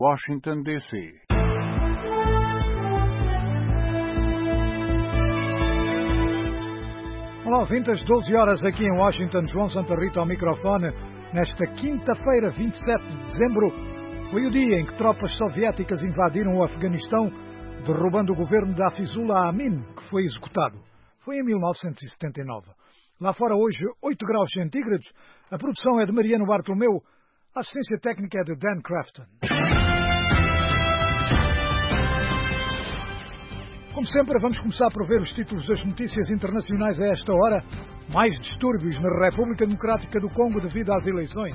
Washington, D.C. Olá, ouvintes, 12 horas aqui em Washington, João Santa Rita ao microfone. Nesta quinta-feira, 27 de dezembro, foi o dia em que tropas soviéticas invadiram o Afeganistão, derrubando o governo de Hafizullah Amin, que foi executado. Foi em 1979. Lá fora hoje, 8 graus centígrados. A produção é de Mariano Bartolomeu. A assistência técnica é de Dan Crafton. Como sempre, vamos começar por ver os títulos das notícias internacionais a esta hora. Mais distúrbios na República Democrática do Congo devido às eleições.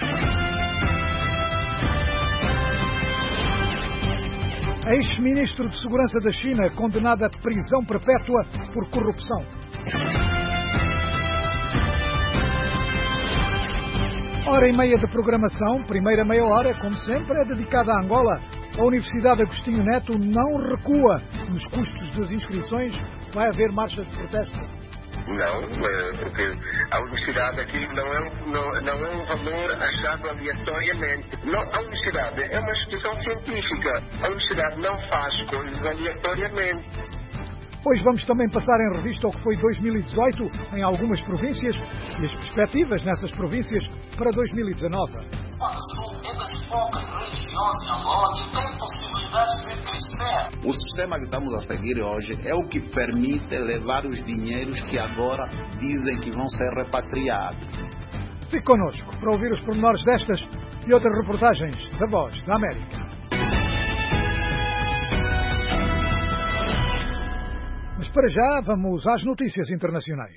Ex-ministro de Segurança da China condenado a prisão perpétua por corrupção. Hora e meia de programação. Primeira meia hora, como sempre, é dedicada à Angola. A Universidade Agostinho Neto não recua nos custos das inscrições. Vai haver marcha de protesto? Não, porque a universidade aqui não é um valor achado aleatoriamente. Não, a universidade é uma instituição científica. A universidade não faz coisas aleatoriamente. Hoje vamos também passar em revista o que foi 2018 em algumas províncias e as perspectivas nessas províncias para 2019. É das poucas regiões de Angola que tem possibilidade de crescer. O sistema que estamos a seguir hoje é o que permite levar os dinheiros que agora dizem que vão ser repatriados. Fique connosco para ouvir os pormenores destas e outras reportagens da Voz da América. Mas para já vamos às notícias internacionais.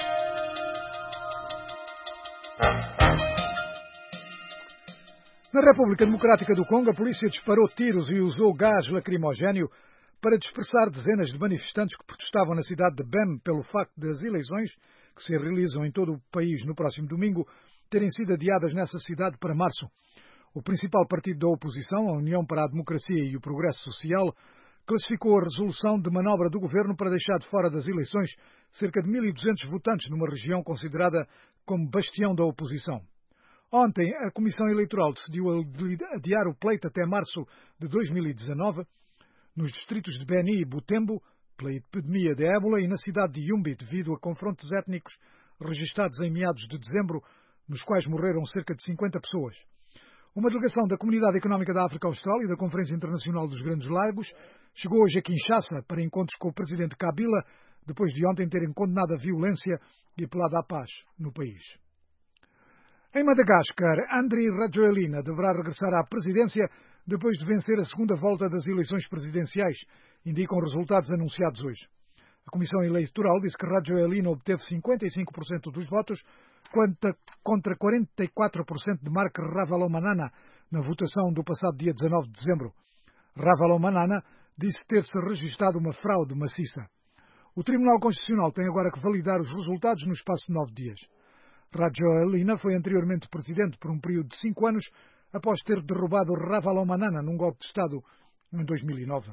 Na República Democrática do Congo, a polícia disparou tiros e usou gás lacrimogéneo para dispersar dezenas de manifestantes que protestavam na cidade de Bem pelo facto das eleições, que se realizam em todo o país no próximo domingo, terem sido adiadas nessa cidade para março. O principal partido da oposição, a União para a Democracia e o Progresso Social, classificou a resolução de manobra do governo para deixar de fora das eleições cerca de 1.200 votantes numa região considerada como bastião da oposição. Ontem, a Comissão Eleitoral decidiu adiar o pleito até março de 2019 nos distritos de Beni e Butembo pela epidemia de ébola e na cidade de Yumbi devido a confrontos étnicos registados em meados de dezembro, nos quais morreram cerca de 50 pessoas. Uma delegação da Comunidade Económica da África Austral e da Conferência Internacional dos Grandes Lagos chegou hoje a Kinshasa para encontros com o presidente Kabila, depois de ontem terem condenado a violência e apelado à paz no país. Em Madagascar, Andry Rajoelina deverá regressar à presidência depois de vencer a segunda volta das eleições presidenciais, indicam resultados anunciados hoje. A Comissão Eleitoral disse que Rajoelina obteve 55% dos votos, contra 44% de Marc Ravalomanana na votação do passado dia 19 de dezembro. Ravalomanana disse ter-se registado uma fraude maciça. O Tribunal Constitucional tem agora que validar os resultados no espaço de 9 dias. Rajoelina foi anteriormente presidente por um período de 5 anos, após ter derrubado Ravalomanana num golpe de Estado em 2009.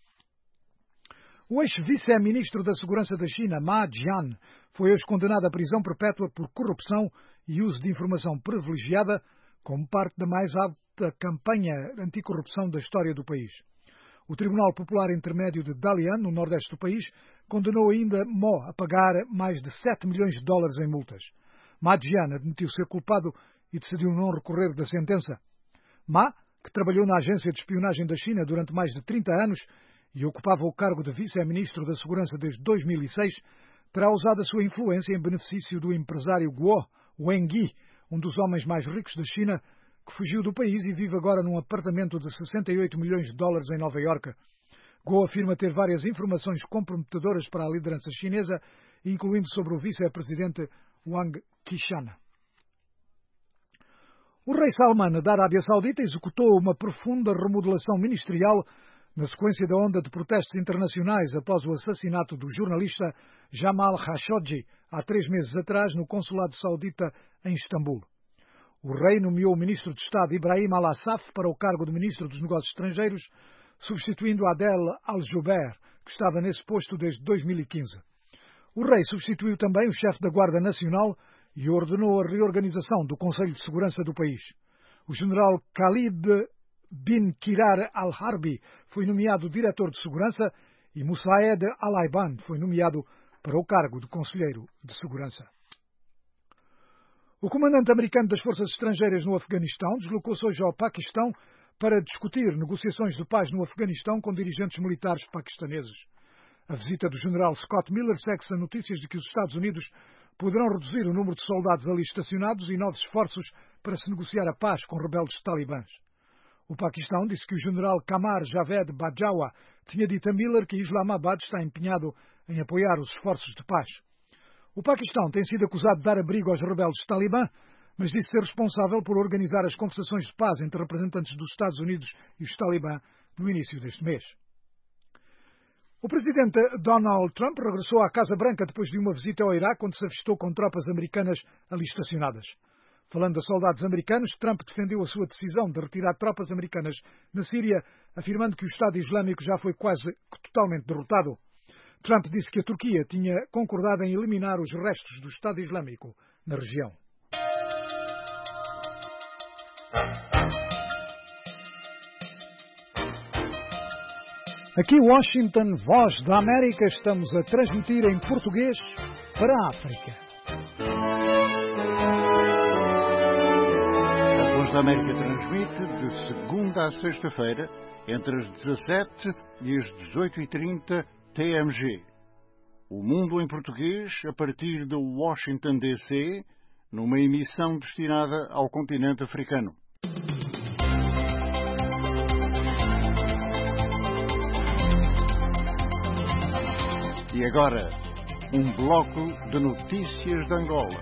O ex-vice-ministro da Segurança da China, Ma Jian, foi hoje condenado à prisão perpétua por corrupção e uso de informação privilegiada como parte da mais alta campanha anticorrupção da história do país. O Tribunal Popular Intermédio de Dalian, no nordeste do país, condenou ainda Mo a pagar mais de 7 milhões de dólares em multas. Ma Jian admitiu ser culpado e decidiu não recorrer da sentença. Ma, que trabalhou na Agência de Espionagem da China durante mais de 30 anos e ocupava o cargo de vice-ministro da Segurança desde 2006, terá usado a sua influência em benefício do empresário Guo Wengui, um dos homens mais ricos da China, que fugiu do país e vive agora num apartamento de 68 milhões de dólares em Nova Iorque. Guo afirma ter várias informações comprometedoras para a liderança chinesa, incluindo sobre o vice-presidente Wang Qishan. O rei Salman da Arábia Saudita executou uma profunda remodelação ministerial na sequência da onda de protestos internacionais após o assassinato do jornalista Jamal Khashoggi há 3 meses atrás no consulado saudita em Istambul. O rei nomeou o ministro de Estado Ibrahim Al-Assaf para o cargo de ministro dos Negócios Estrangeiros, substituindo Adel Al-Jubeir, que estava nesse posto desde 2015. O rei substituiu também o chefe da Guarda Nacional e ordenou a reorganização do Conselho de Segurança do país. O general Khalid bin Kirar al-Harbi foi nomeado diretor de segurança e Moussaed al-Aiban foi nomeado para o cargo de conselheiro de segurança. O comandante americano das forças estrangeiras no Afeganistão deslocou-se hoje ao Paquistão para discutir negociações de paz no Afeganistão com dirigentes militares paquistaneses. A visita do general Scott Miller segue-se a notícias de que os Estados Unidos poderão reduzir o número de soldados ali estacionados e novos esforços para se negociar a paz com rebeldes talibãs. O Paquistão disse que o general Qamar Javed Bajwa tinha dito a Miller que Islamabad está empenhado em apoiar os esforços de paz. O Paquistão tem sido acusado de dar abrigo aos rebeldes talibã, mas disse ser responsável por organizar as conversações de paz entre representantes dos Estados Unidos e os talibã no início deste mês. O presidente Donald Trump regressou à Casa Branca depois de uma visita ao Iraque, onde se avistou com tropas americanas ali estacionadas. Falando a soldados americanos, Trump defendeu a sua decisão de retirar tropas americanas na Síria, afirmando que o Estado Islâmico já foi quase totalmente derrotado. Trump disse que a Turquia tinha concordado em eliminar os restos do Estado Islâmico na região. Aqui Washington, Voz da América, estamos a transmitir em português para a África. A Voz da América transmite de segunda a sexta-feira, entre as 17 e as 18h30 TMG. O Mundo em Português, a partir de Washington, D.C., numa emissão destinada ao continente africano. E agora, um bloco de notícias de Angola.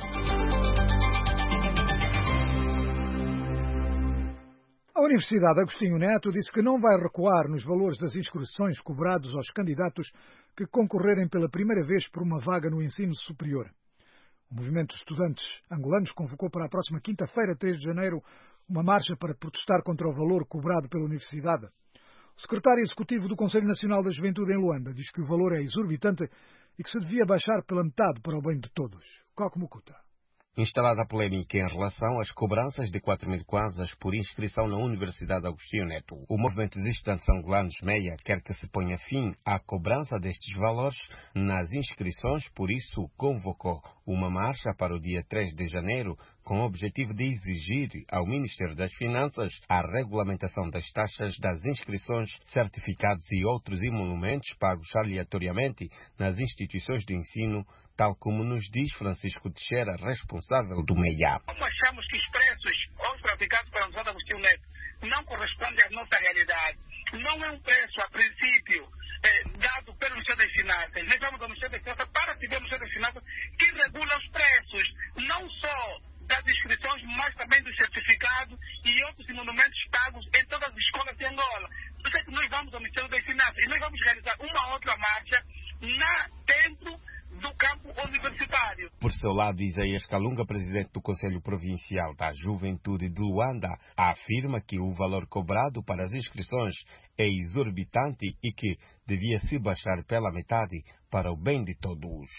A Universidade Agostinho Neto disse que não vai recuar nos valores das inscrições cobrados aos candidatos que concorrerem pela primeira vez por uma vaga no ensino superior. O movimento de estudantes angolanos convocou para a próxima quinta-feira, 3 de janeiro, uma marcha para protestar contra o valor cobrado pela Universidade. O secretário executivo do Conselho Nacional da Juventude em Luanda diz que o valor é exorbitante e que se devia baixar pela metade para o bem de todos. Coco Mucuta. Instalada a polémica em relação às cobranças de 4.000 kwanzas por inscrição na Universidade Agostinho Neto, o movimento dos estudantes angolanos MEIA quer que se ponha fim à cobrança destes valores nas inscrições, por isso convocou uma marcha para o dia 3 de janeiro com o objetivo de exigir ao Ministério das Finanças a regulamentação das taxas das inscrições, certificados e outros emolumentos pagos aleatoriamente nas instituições de ensino, tal como nos diz Francisco Teixeira, responsável do MEIA. Como achamos que os preços hoje praticados pela Universidade Agostinho Neto não correspondem à nossa realidade, não é um preço, a princípio, dado pelo Ministério das Finanças. Nós vamos ao Ministério das Finanças para que o Ministério das Finanças que regula os preços, não só das inscrições, mas também dos certificados e outros emolumentos pagos em todas as escolas de Angola. Por isso é que nós vamos ao Ministério das Finanças e nós vamos realizar uma outra marcha dentro do campo universitário. Por seu lado, Isaías Kalunga, presidente do Conselho Provincial da Juventude de Luanda, afirma que o valor cobrado para as inscrições é exorbitante e que devia se baixar pela metade para o bem de todos.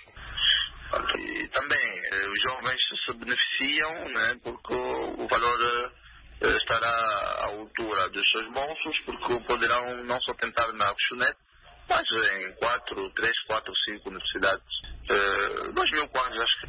E também os jovens se beneficiam, né, porque o valor estará à altura dos seus bolsos, porque poderão não só tentar na Agostinho Neto, mas em 3, 4, 5 universidades. 2.000 quadros acho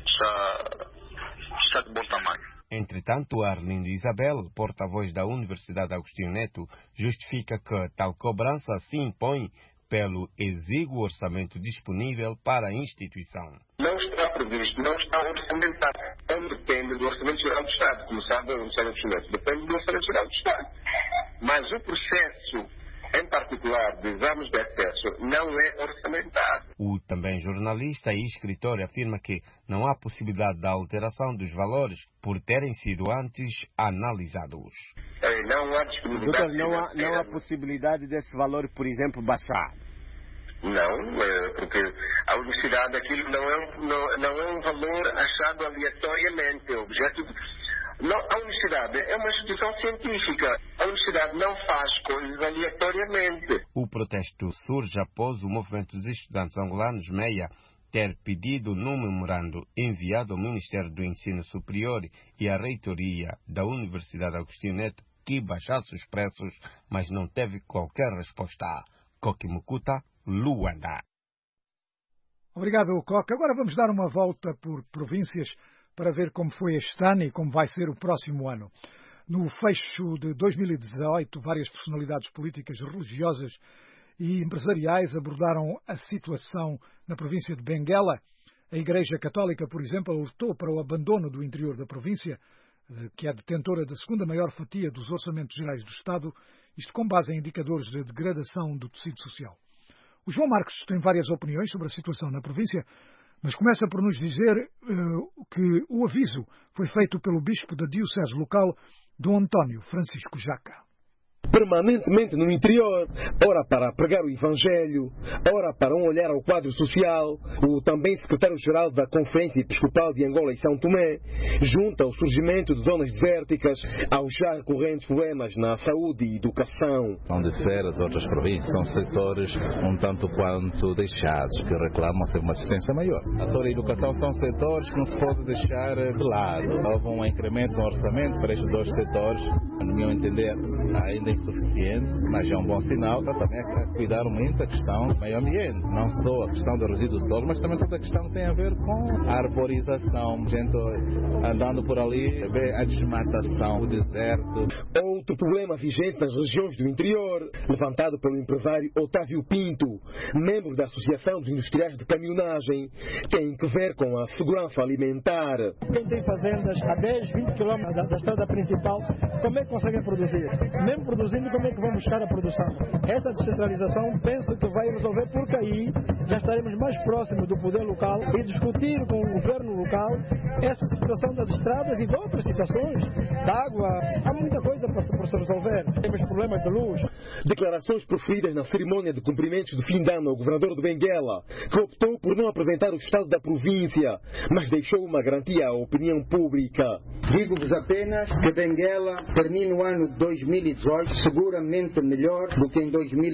que está de bom tamanho. Entretanto, Arlindo Isabel, porta-voz da Universidade Agostinho Neto, justifica que tal cobrança se impõe pelo exíguo orçamento disponível para a instituição. Não está previsto, não está orçamentado. Então depende do Orçamento Geral do Estado. Como sabe, a Universidade Agostinho Neto depende do Orçamento Geral do Estado. Mas o processo em particular de exames de acesso não é orçamentado. O também jornalista e escritor afirma que não há possibilidade da alteração dos valores por terem sido antes analisados. Não há disponibilidade. Doutor, não há possibilidade desse valor, por exemplo, baixar? Não, porque a universidade, aquilo não é um valor achado aleatoriamente. O objeto a universidade é uma instituição científica. A universidade não faz coisas aleatoriamente. O protesto surge após o movimento dos estudantes angolanos, MEIA, ter pedido num memorando enviado ao Ministério do Ensino Superior e à Reitoria da Universidade Agostinho Neto que que baixasse os preços, mas não teve qualquer resposta. Coque Mukuta, Luanda. Obrigado, Coque. Agora vamos dar uma volta por províncias para ver como foi este ano e como vai ser o próximo ano. No fecho de 2018, várias personalidades políticas, religiosas e empresariais abordaram a situação na província de Benguela. A Igreja Católica, por exemplo, alertou para o abandono do interior da província, que é detentora da segunda maior fatia dos orçamentos gerais do Estado, isto com base em indicadores de degradação do tecido social. O João Marcos tem várias opiniões sobre a situação na província, mas começa por nos dizer que o aviso foi feito pelo bispo da diocese local, Dom António Francisco Jaca. Permanentemente no interior, ora para pregar o Evangelho, ora para um olhar ao quadro social, o também secretário-geral da Conferência Episcopal de Angola e São Tomé junta o surgimento de zonas desérticas aos já recorrentes problemas na saúde e educação. Não difere das outras províncias, são setores um tanto quanto deixados, que reclamam ter uma assistência maior. A saúde e a educação são setores que não se pode deixar de lado. Houve um incremento no orçamento para estes dois setores, no meu entender, ainda insuficiente, mas é um bom sinal para também cuidar muito da questão do meio ambiente. Não só a questão dos resíduos sólidos, mas também toda a questão que tem a ver com a arborização. Gente andando por ali, vê a desmatação, o deserto. Outro problema vigente nas regiões do interior, levantado pelo empresário Otávio Pinto, membro da Associação dos Industriais de Caminhonagem, tem que ver com a segurança alimentar. Quem tem fazendas a 10, 20 quilômetros da estrada principal, como é que conseguem produzir? Mesmo produzindo, como é que vão buscar a produção? Essa descentralização penso que vai resolver, porque aí já estaremos mais próximos do poder local e discutir com o governo local essa situação das estradas e de outras situações, da água. Há muita coisa para se resolver. Temos problemas de luz. Declarações proferidas na cerimônia de cumprimentos de fim de ano ao governador de Benguela, que optou por não apresentar o estado da província, mas deixou uma garantia à opinião pública. Digo-vos apenas que Benguela termina o ano de 2018 seguramente melhor do que em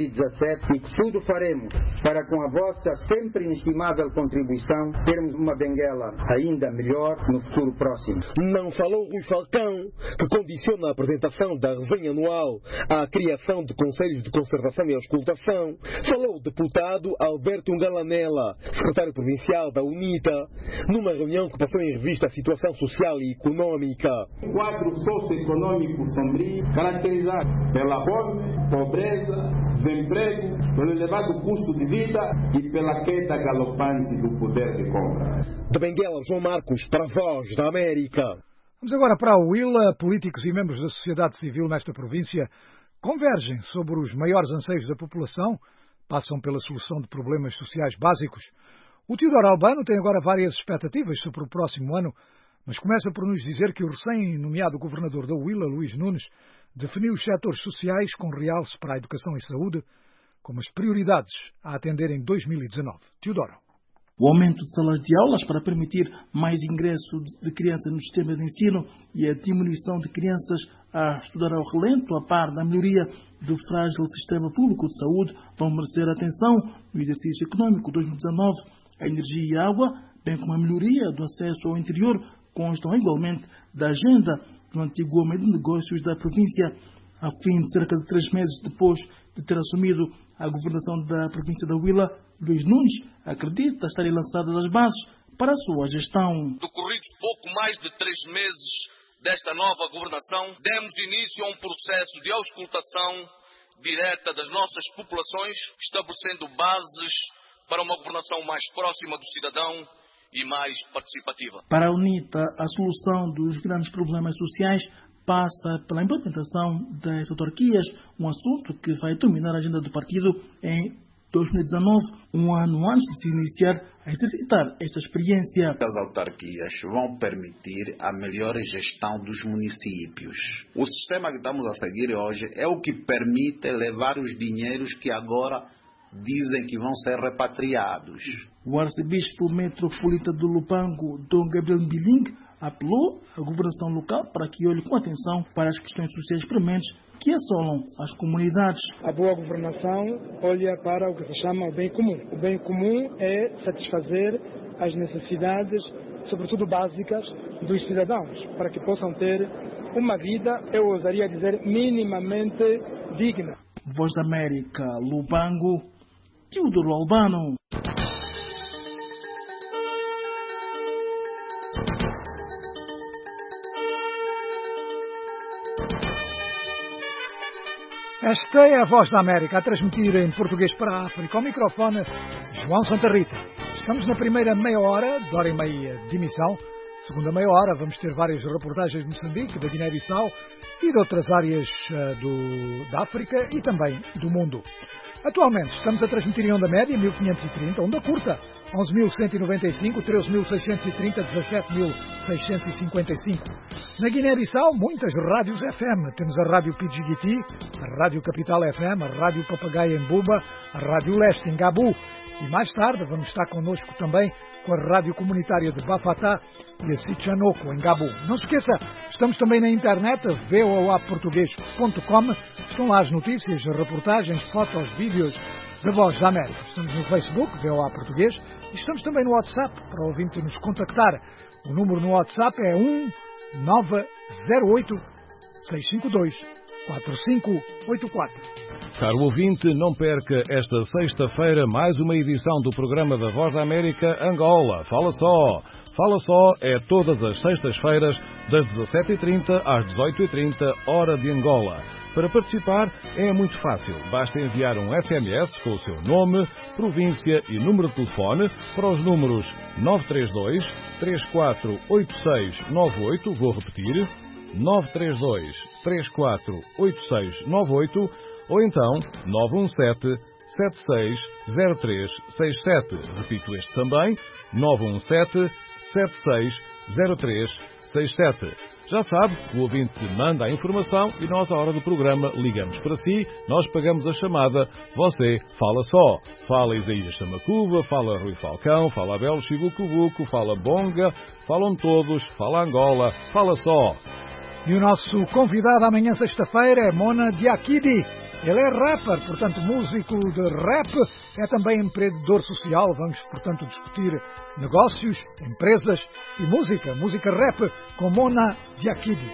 2017 e que tudo faremos para, com a vossa sempre inestimável contribuição, termos uma Benguela ainda melhor no futuro próximo. Não falou Rui Falcão, que condiciona a apresentação da resenha anual à criação de conselhos de conservação e auscultação. Falou o deputado Alberto Ngalanella, secretário provincial da UNITA, numa reunião que passou em revista a situação social e económica. Quadro socioeconômico sombrio, caracterizado pela fome, pobreza, desemprego, pelo elevado custo de vida e pela queda galopante do poder de compra. De Benguela, João Marcos, para a Voz da América. Vamos agora para a Huila. Políticos e membros da sociedade civil nesta província convergem sobre os maiores anseios da população, passam pela solução de problemas sociais básicos. O Teodoro Albano tem agora várias expectativas sobre o próximo ano, mas começa por nos dizer que o recém-nomeado governador da Huila, Luís Nunes, definiu os setores sociais com realce para a educação e saúde como as prioridades a atender em 2019. Teodoro. O aumento de salas de aulas para permitir mais ingresso de crianças no sistema de ensino e a diminuição de crianças a estudar ao relento, a par da melhoria do frágil sistema público de saúde, vão merecer atenção no exercício econômico 2019. A energia e a água, bem como a melhoria do acesso ao interior, constam igualmente da agenda do antigo homem de negócios da província. A fim de cerca de 3 meses depois de ter assumido a governação da província da Huila, Luís Nunes acredita estarem lançadas as bases para a sua gestão. Decorridos pouco mais de 3 meses desta nova governação, demos início a um processo de auscultação direta das nossas populações, estabelecendo bases para uma governação mais próxima do cidadão e mais participativa. Para a UNITA, a solução dos grandes problemas sociais passa pela implementação das autarquias, um assunto que vai dominar a agenda do partido em 2019, um ano antes de se iniciar a exercitar esta experiência. As autarquias vão permitir a melhor gestão dos municípios. O sistema que estamos a seguir hoje é o que permite levar os dinheiros que agora dizem que vão ser repatriados. O arcebispo metropolita do Lupango, Dom Gabriel Mbiling, apelou à governação local para que olhe com atenção para as questões sociais prementes que assolam as comunidades. A boa governação olha para o que se chama o bem comum. O bem comum é satisfazer as necessidades, sobretudo básicas, dos cidadãos, para que possam ter uma vida, eu ousaria dizer, minimamente digna. Voz da América, Lubango, Teodoro Albano. Esta é a Voz da América, a transmitir em português para a África. Ao microfone, João Santa Rita. Estamos na primeira meia hora, de hora e meia de emissão. Segunda meia hora, vamos ter várias reportagens de Moçambique, da Guiné-Bissau e de outras áreas da África e também do mundo. Atualmente estamos a transmitir em onda média 1530, onda curta 11.195, 13.630, 17.655. Na Guiné-Bissau, muitas rádios FM. Temos a Rádio Pidjigiti, a Rádio Capital FM, a Rádio Papagaia em Buba, a Rádio Leste em Gabu. E mais tarde vamos estar connosco também com a Rádio Comunitária de Bafatá e a Sichanoko em Gabu. Não se esqueça, estamos também na internet, voaportugues.com. Estão lá as notícias, as reportagens, fotos, vídeos da Voz da América. Estamos no Facebook, VOA Português, e estamos também no WhatsApp, para o ouvinte nos contactar. O número no WhatsApp é 1908-652-4584. Caro ouvinte, não perca esta sexta-feira mais uma edição do programa da Voz da América Angola. Fala só! Fala só é todas as sextas-feiras, das 17h30 às 18h30, hora de Angola. Para participar é muito fácil. Basta enviar um SMS com o seu nome, província e número de telefone para os números 932 348698, vou repetir, 932 348698, ou então 917 760367. Repito este também, 917 760367. Já sabe, o ouvinte manda a informação e nós, à hora do programa, ligamos para si, nós pagamos a chamada, você fala só. Fala Isaías Chamacuva, fala Rui Falcão, fala Abel Chibucubuco, fala Bonga, falam todos, fala Angola, fala só. E o nosso convidado amanhã, sexta-feira, é Mona Diakidi. Ele é rapper, portanto, músico de rap, é também empreendedor social. Vamos, portanto, discutir negócios, empresas e música rap com Mona Diakidi.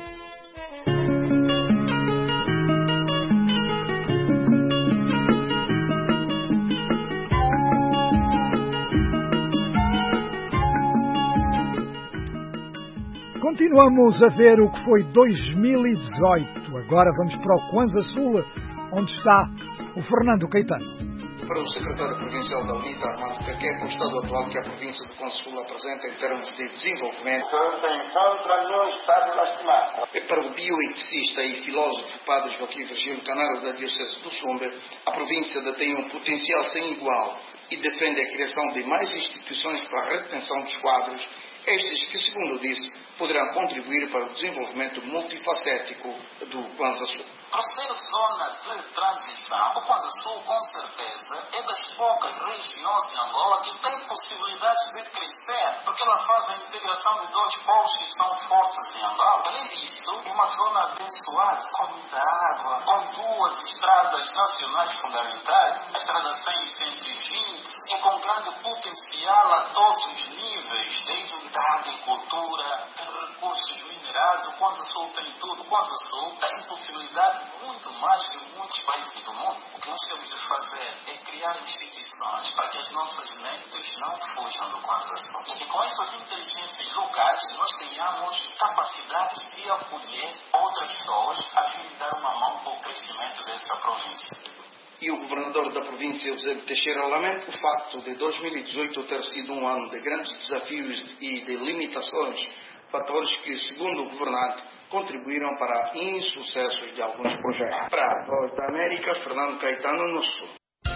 Continuamos a ver o que foi 2018. Agora vamos para o Kwanza Sul, onde está o Fernando Caetano. Para o secretário provincial da UNITA, Armando Caqué, o estado atual que a província do Kwanza Sul apresenta em termos de desenvolvimento se encontra no estado lastimado. Para o bioeticista e filósofo Padre Joaquim Virgílio Canário da Diocese do Sumbe, a província detém um potencial sem igual e defende a criação de mais instituições para a retenção dos quadros, estes que, segundo disse, poderão contribuir para o desenvolvimento multifacético do Kwanza Sul. Por ser zona de transição, o Kwanza Sul, com certeza, é das poucas regiões em Angola que tem possibilidades de crescer, porque ela faz a integração de dois polos que são fortes em Angola. Além disso, é uma zona abençoada, com muita água, com duas estradas nacionais fundamentais, a estrada 100 e 120, e com grande potencial a todos os níveis, desde da agricultura, de recursos minerais. O Kwanza Sul tem tudo. O Kwanza Sul tem possibilidade muito mais que muitos países do mundo. O que nós temos de fazer é criar instituições para que as nossas mentes não fujam do Kwanza Sul. E que com essas inteligências locais nós tenhamos capacidade de acolher outras pessoas a fim de dar uma mão para o crescimento dessa província. E o governador da província, Eusébio Teixeira, lamenta o facto de 2018 ter sido um ano de grandes desafios e de limitações, fatores que, segundo o governante, contribuíram para insucessos de alguns projetos. Para a Voz da América, Fernando Caetano, no Sul.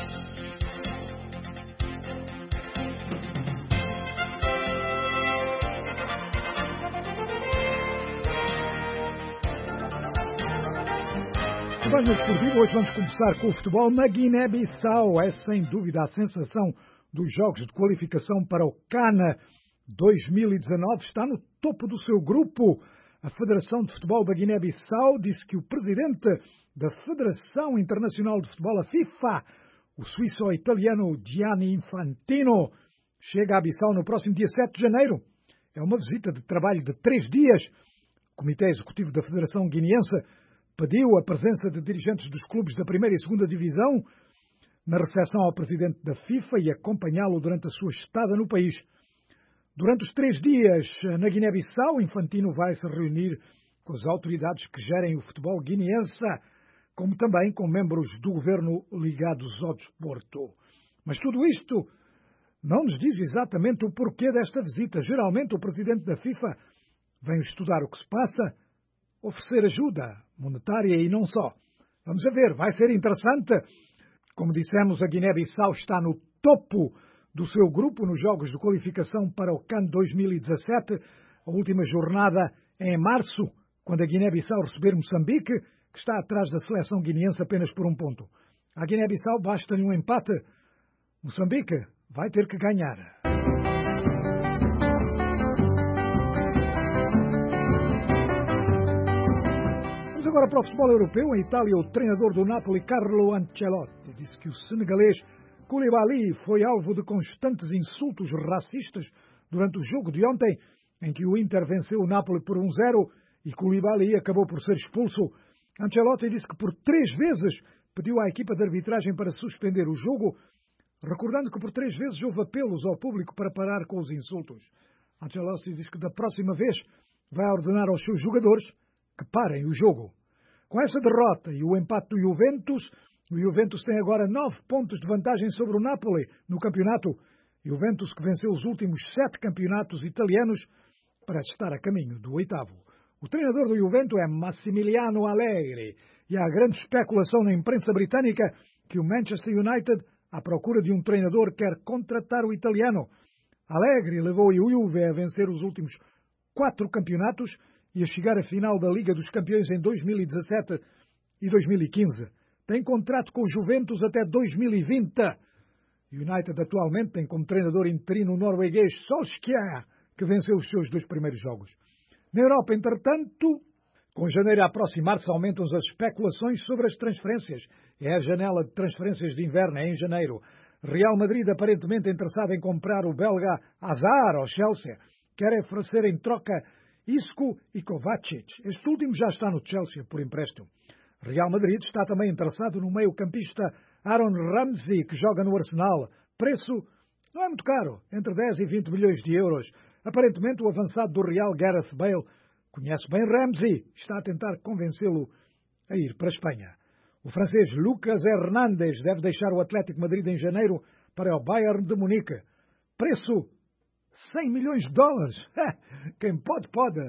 Vamos desportivo, hoje vamos começar com o futebol na Guiné-Bissau. É sem dúvida a sensação dos jogos de qualificação para o CAN 2019. Está no topo do seu grupo. A Federação de Futebol da Guiné-Bissau disse que o presidente da Federação Internacional de Futebol, a FIFA, o suíço-italiano Gianni Infantino, chega a Bissau no próximo dia 7 de janeiro. É uma visita de trabalho de 3 dias, Comitê Executivo da Federação Guineense pediu a presença de dirigentes dos clubes da primeira e segunda divisão na recepção ao presidente da FIFA e acompanhá-lo durante a sua estada no país. Durante os 3 dias na Guiné-Bissau, Infantino vai se reunir com as autoridades que gerem o futebol guineense, como também com membros do governo ligados ao desporto. Mas tudo isto não nos diz exatamente o porquê desta visita. Geralmente o presidente da FIFA vem estudar o que se passa, oferecer ajuda monetária e não só. Vamos a ver, vai ser interessante. Como dissemos, a Guiné-Bissau está no topo do seu grupo nos jogos de qualificação para o CAN 2017. A última jornada é em março, quando a Guiné-Bissau receber Moçambique, que está atrás da seleção guineense apenas por 1 ponto. À Guiné-Bissau basta-lhe um empate. Moçambique vai ter que ganhar. Vamos agora para o futebol europeu. Em Itália, o treinador do Napoli, Carlo Ancelotti, disse que o senegalês Koulibaly foi alvo de constantes insultos racistas durante o jogo de ontem, em que o Inter venceu o Napoli por 1-0 e Koulibaly acabou por ser expulso. Ancelotti disse que por 3 vezes pediu à equipa de arbitragem para suspender o jogo, recordando que por 3 vezes houve apelos ao público para parar com os insultos. Ancelotti disse que da próxima vez vai ordenar aos seus jogadores que parem o jogo. Com essa derrota e o empate do Juventus, o Juventus tem agora 9 pontos de vantagem sobre o Napoli no campeonato. Juventus que venceu os últimos 7 campeonatos italianos parece estar a caminho do 8º. O treinador do Juventus é Massimiliano Allegri e há grande especulação na imprensa britânica que o Manchester United, à procura de um treinador, quer contratar o italiano. Allegri levou o Juve a vencer os últimos 4 campeonatos e a chegar à final da Liga dos Campeões em 2017 e 2015. Tem contrato com o Juventus até 2020. O United atualmente tem como treinador interino o norueguês Solskjaer, que venceu os seus 2 primeiros jogos. Na Europa, entretanto, com janeiro a aproximar-se, aumentam as especulações sobre as transferências. É a janela de transferências de inverno, é em janeiro. Real Madrid aparentemente interessado em comprar o belga Hazard ao Chelsea. Quer oferecer em troca Isco e Kovacic. Este último já está no Chelsea por empréstimo. Real Madrid está também interessado no meio-campista Aaron Ramsey, que joga no Arsenal. Preço não é muito caro, entre 10 e 20 milhões de euros. Aparentemente, o avançado do Real, Gareth Bale, conhece bem Ramsey, está a tentar convencê-lo a ir para a Espanha. O francês Lucas Hernandes deve deixar o Atlético Madrid em janeiro para o Bayern de Munique. Preço 100 milhões de dólares. Quem pode, pode.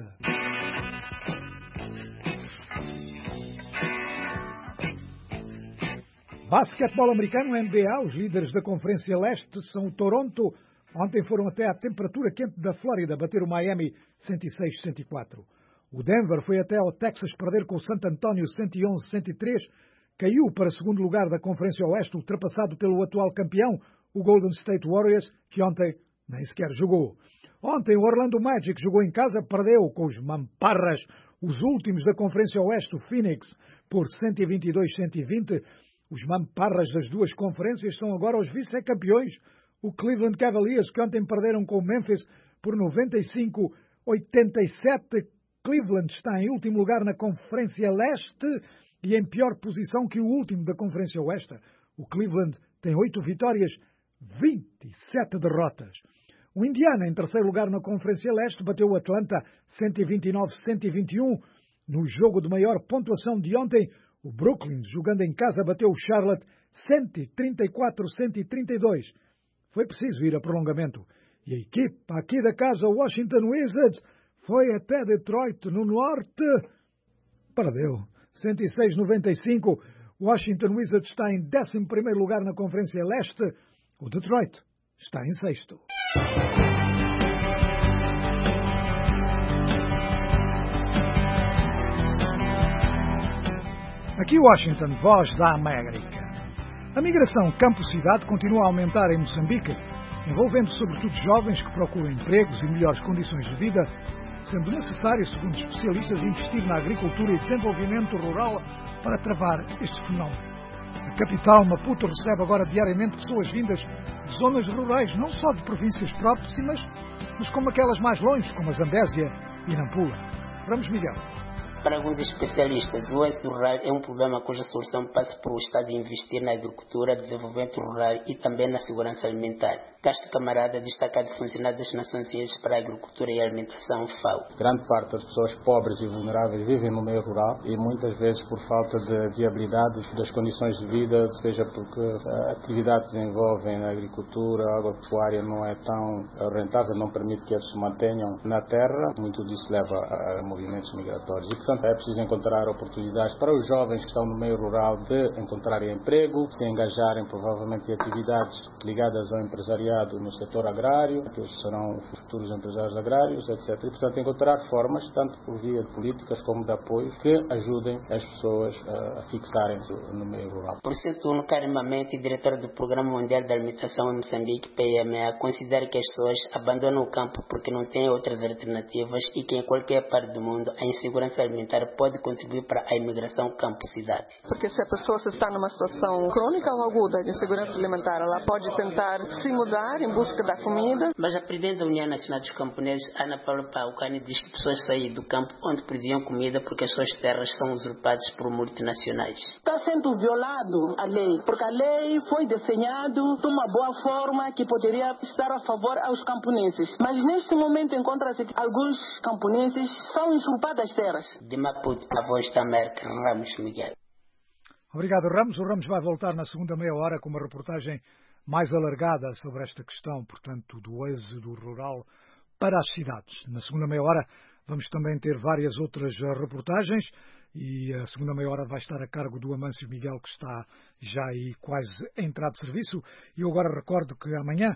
Basquetebol americano, NBA, os líderes da Conferência Leste são o Toronto. Ontem foram até à temperatura quente da Flórida bater o Miami 106-104. O Denver foi até ao Texas perder com o San Antonio 111-103. Caiu para segundo lugar da Conferência Oeste, ultrapassado pelo atual campeão, o Golden State Warriors, que ontem nem sequer jogou. Ontem o Orlando Magic jogou em casa, perdeu com os Mamparras, os últimos da Conferência Oeste, o Phoenix, por 122-120. Os Mamparras das 2 conferências são agora os vice-campeões. O Cleveland Cavaliers, que ontem perderam com o Memphis por 95-87. Cleveland está em último lugar na Conferência Leste e em pior posição que o último da Conferência Oeste. O Cleveland tem 8 vitórias, 27 derrotas. O Indiana, em terceiro lugar na Conferência Leste, bateu o Atlanta 129-121. No jogo de maior pontuação de ontem, o Brooklyn, jogando em casa, bateu o Charlotte 134-132. Foi preciso ir a prolongamento. E a equipa aqui da casa, o Washington Wizards, foi até Detroit, no norte. Perdeu. 106-95. O Washington Wizards está em 11º lugar na Conferência Leste. O Detroit está em 6º. Aqui Washington, voz da América. A migração campo-cidade continua a aumentar em Moçambique, envolvendo sobretudo jovens que procuram empregos e melhores condições de vida, sendo necessário, segundo especialistas, investir na agricultura e desenvolvimento rural para travar este fenómeno. A capital, Maputo, recebe agora diariamente pessoas vindas de zonas rurais, não só de províncias próximas, mas como aquelas mais longe, como a Zambésia e Nampula. Ramos Miguel. Para alguns especialistas, o êxodo rural é um problema cuja solução passa por o Estado investir na agricultura, desenvolvimento rural e também na segurança alimentar. Castro Camarada, destacado funcionário das Nações Unidas para a Agricultura e Alimentação, FAO. Grande parte das pessoas pobres e vulneráveis vivem no meio rural e muitas vezes por falta de viabilidade das condições de vida, seja porque a atividade que desenvolvem na agricultura, a agropecuária não é tão rentável, não permite que eles se mantenham na terra. Muito disso leva a movimentos migratórios. E, portanto, é preciso encontrar oportunidades para os jovens que estão no meio rural de encontrarem emprego, se engajarem provavelmente em atividades ligadas ao empresariado no setor agrário, que eles serão os futuros empresários agrários, etc. E, portanto, encontrar formas, tanto por via de políticas como de apoio, que ajudem as pessoas a fixarem-se no meio rural. Por seu turno, Carimamente, diretor do Programa Mundial de Alimentação em Moçambique, PMA, considera que as pessoas abandonam o campo porque não têm outras alternativas e que em qualquer parte do mundo a insegurança alimentar pode contribuir para a imigração campo-cidade. Porque se a pessoa está numa situação crônica ou aguda de insegurança alimentar, ela pode tentar se mudar em busca da comida. Mas a presidente da União Nacional dos Camponeses, Ana Paula Paucani, diz que pessoas saem do campo onde produziam comida porque as suas terras são usurpadas por multinacionais. Está sendo violado a lei, porque a lei foi desenhada de uma boa forma que poderia estar a favor aos camponeses. Mas neste momento encontra-se que alguns camponeses são usurpadas as terras. De Maputo, a voz da América, Ramos Miguel. Obrigado, Ramos. O Ramos vai voltar na segunda meia hora com uma reportagem mais alargada sobre esta questão, portanto, do êxodo rural para as cidades. Na segunda meia hora vamos também ter várias outras reportagens e a segunda meia hora vai estar a cargo do Amâncio Miguel, que está já aí quase a entrar de serviço. E eu agora recordo que amanhã,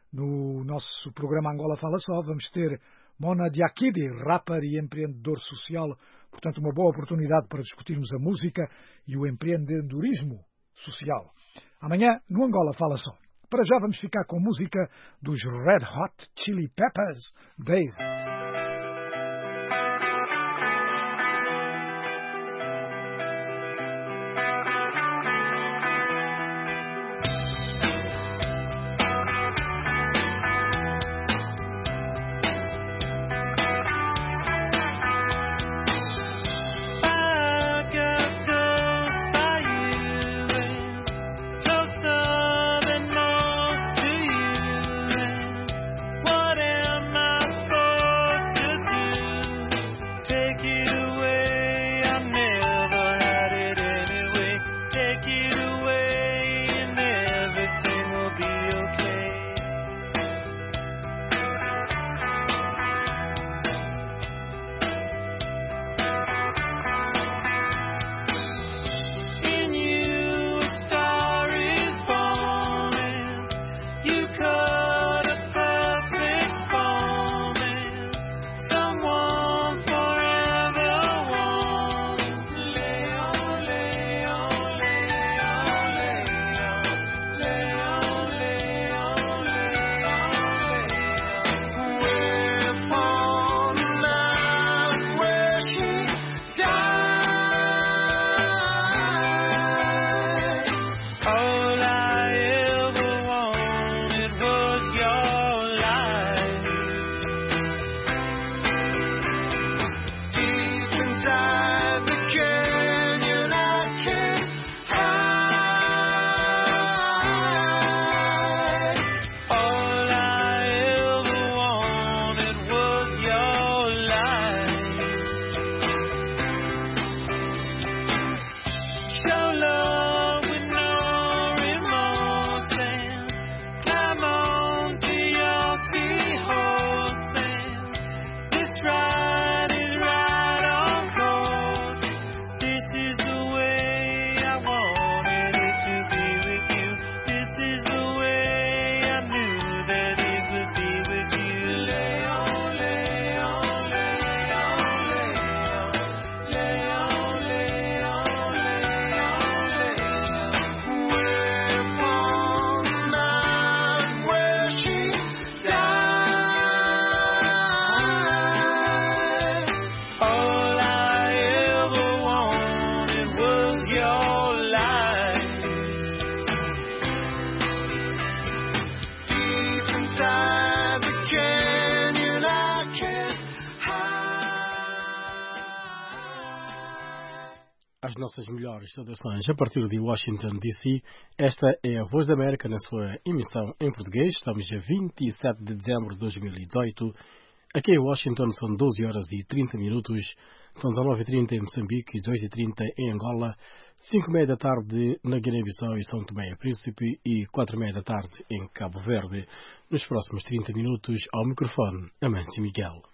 no nosso programa Angola Fala Só, vamos ter Mona Diakidi, rapper e empreendedor social, portanto uma boa oportunidade para discutirmos a música e o empreendedorismo social. Amanhã, no Angola Fala Só. Para já vamos ficar com música dos Red Hot Chili Peppers, Days. What am I supposed to As nossas melhores saudações a partir de Washington, D.C. Esta é a Voz da América na sua emissão em português. Estamos a 27 de dezembro de 2018. Aqui em Washington são 12 horas e 30 minutos. São 19h30 em Moçambique, 18h30 em Angola, 5h30 da tarde na Guiné-Bissau e São Tomé e Príncipe e 4h30 da tarde em Cabo Verde. Nos próximos 30 minutos, ao microfone, Amâncio Miguel.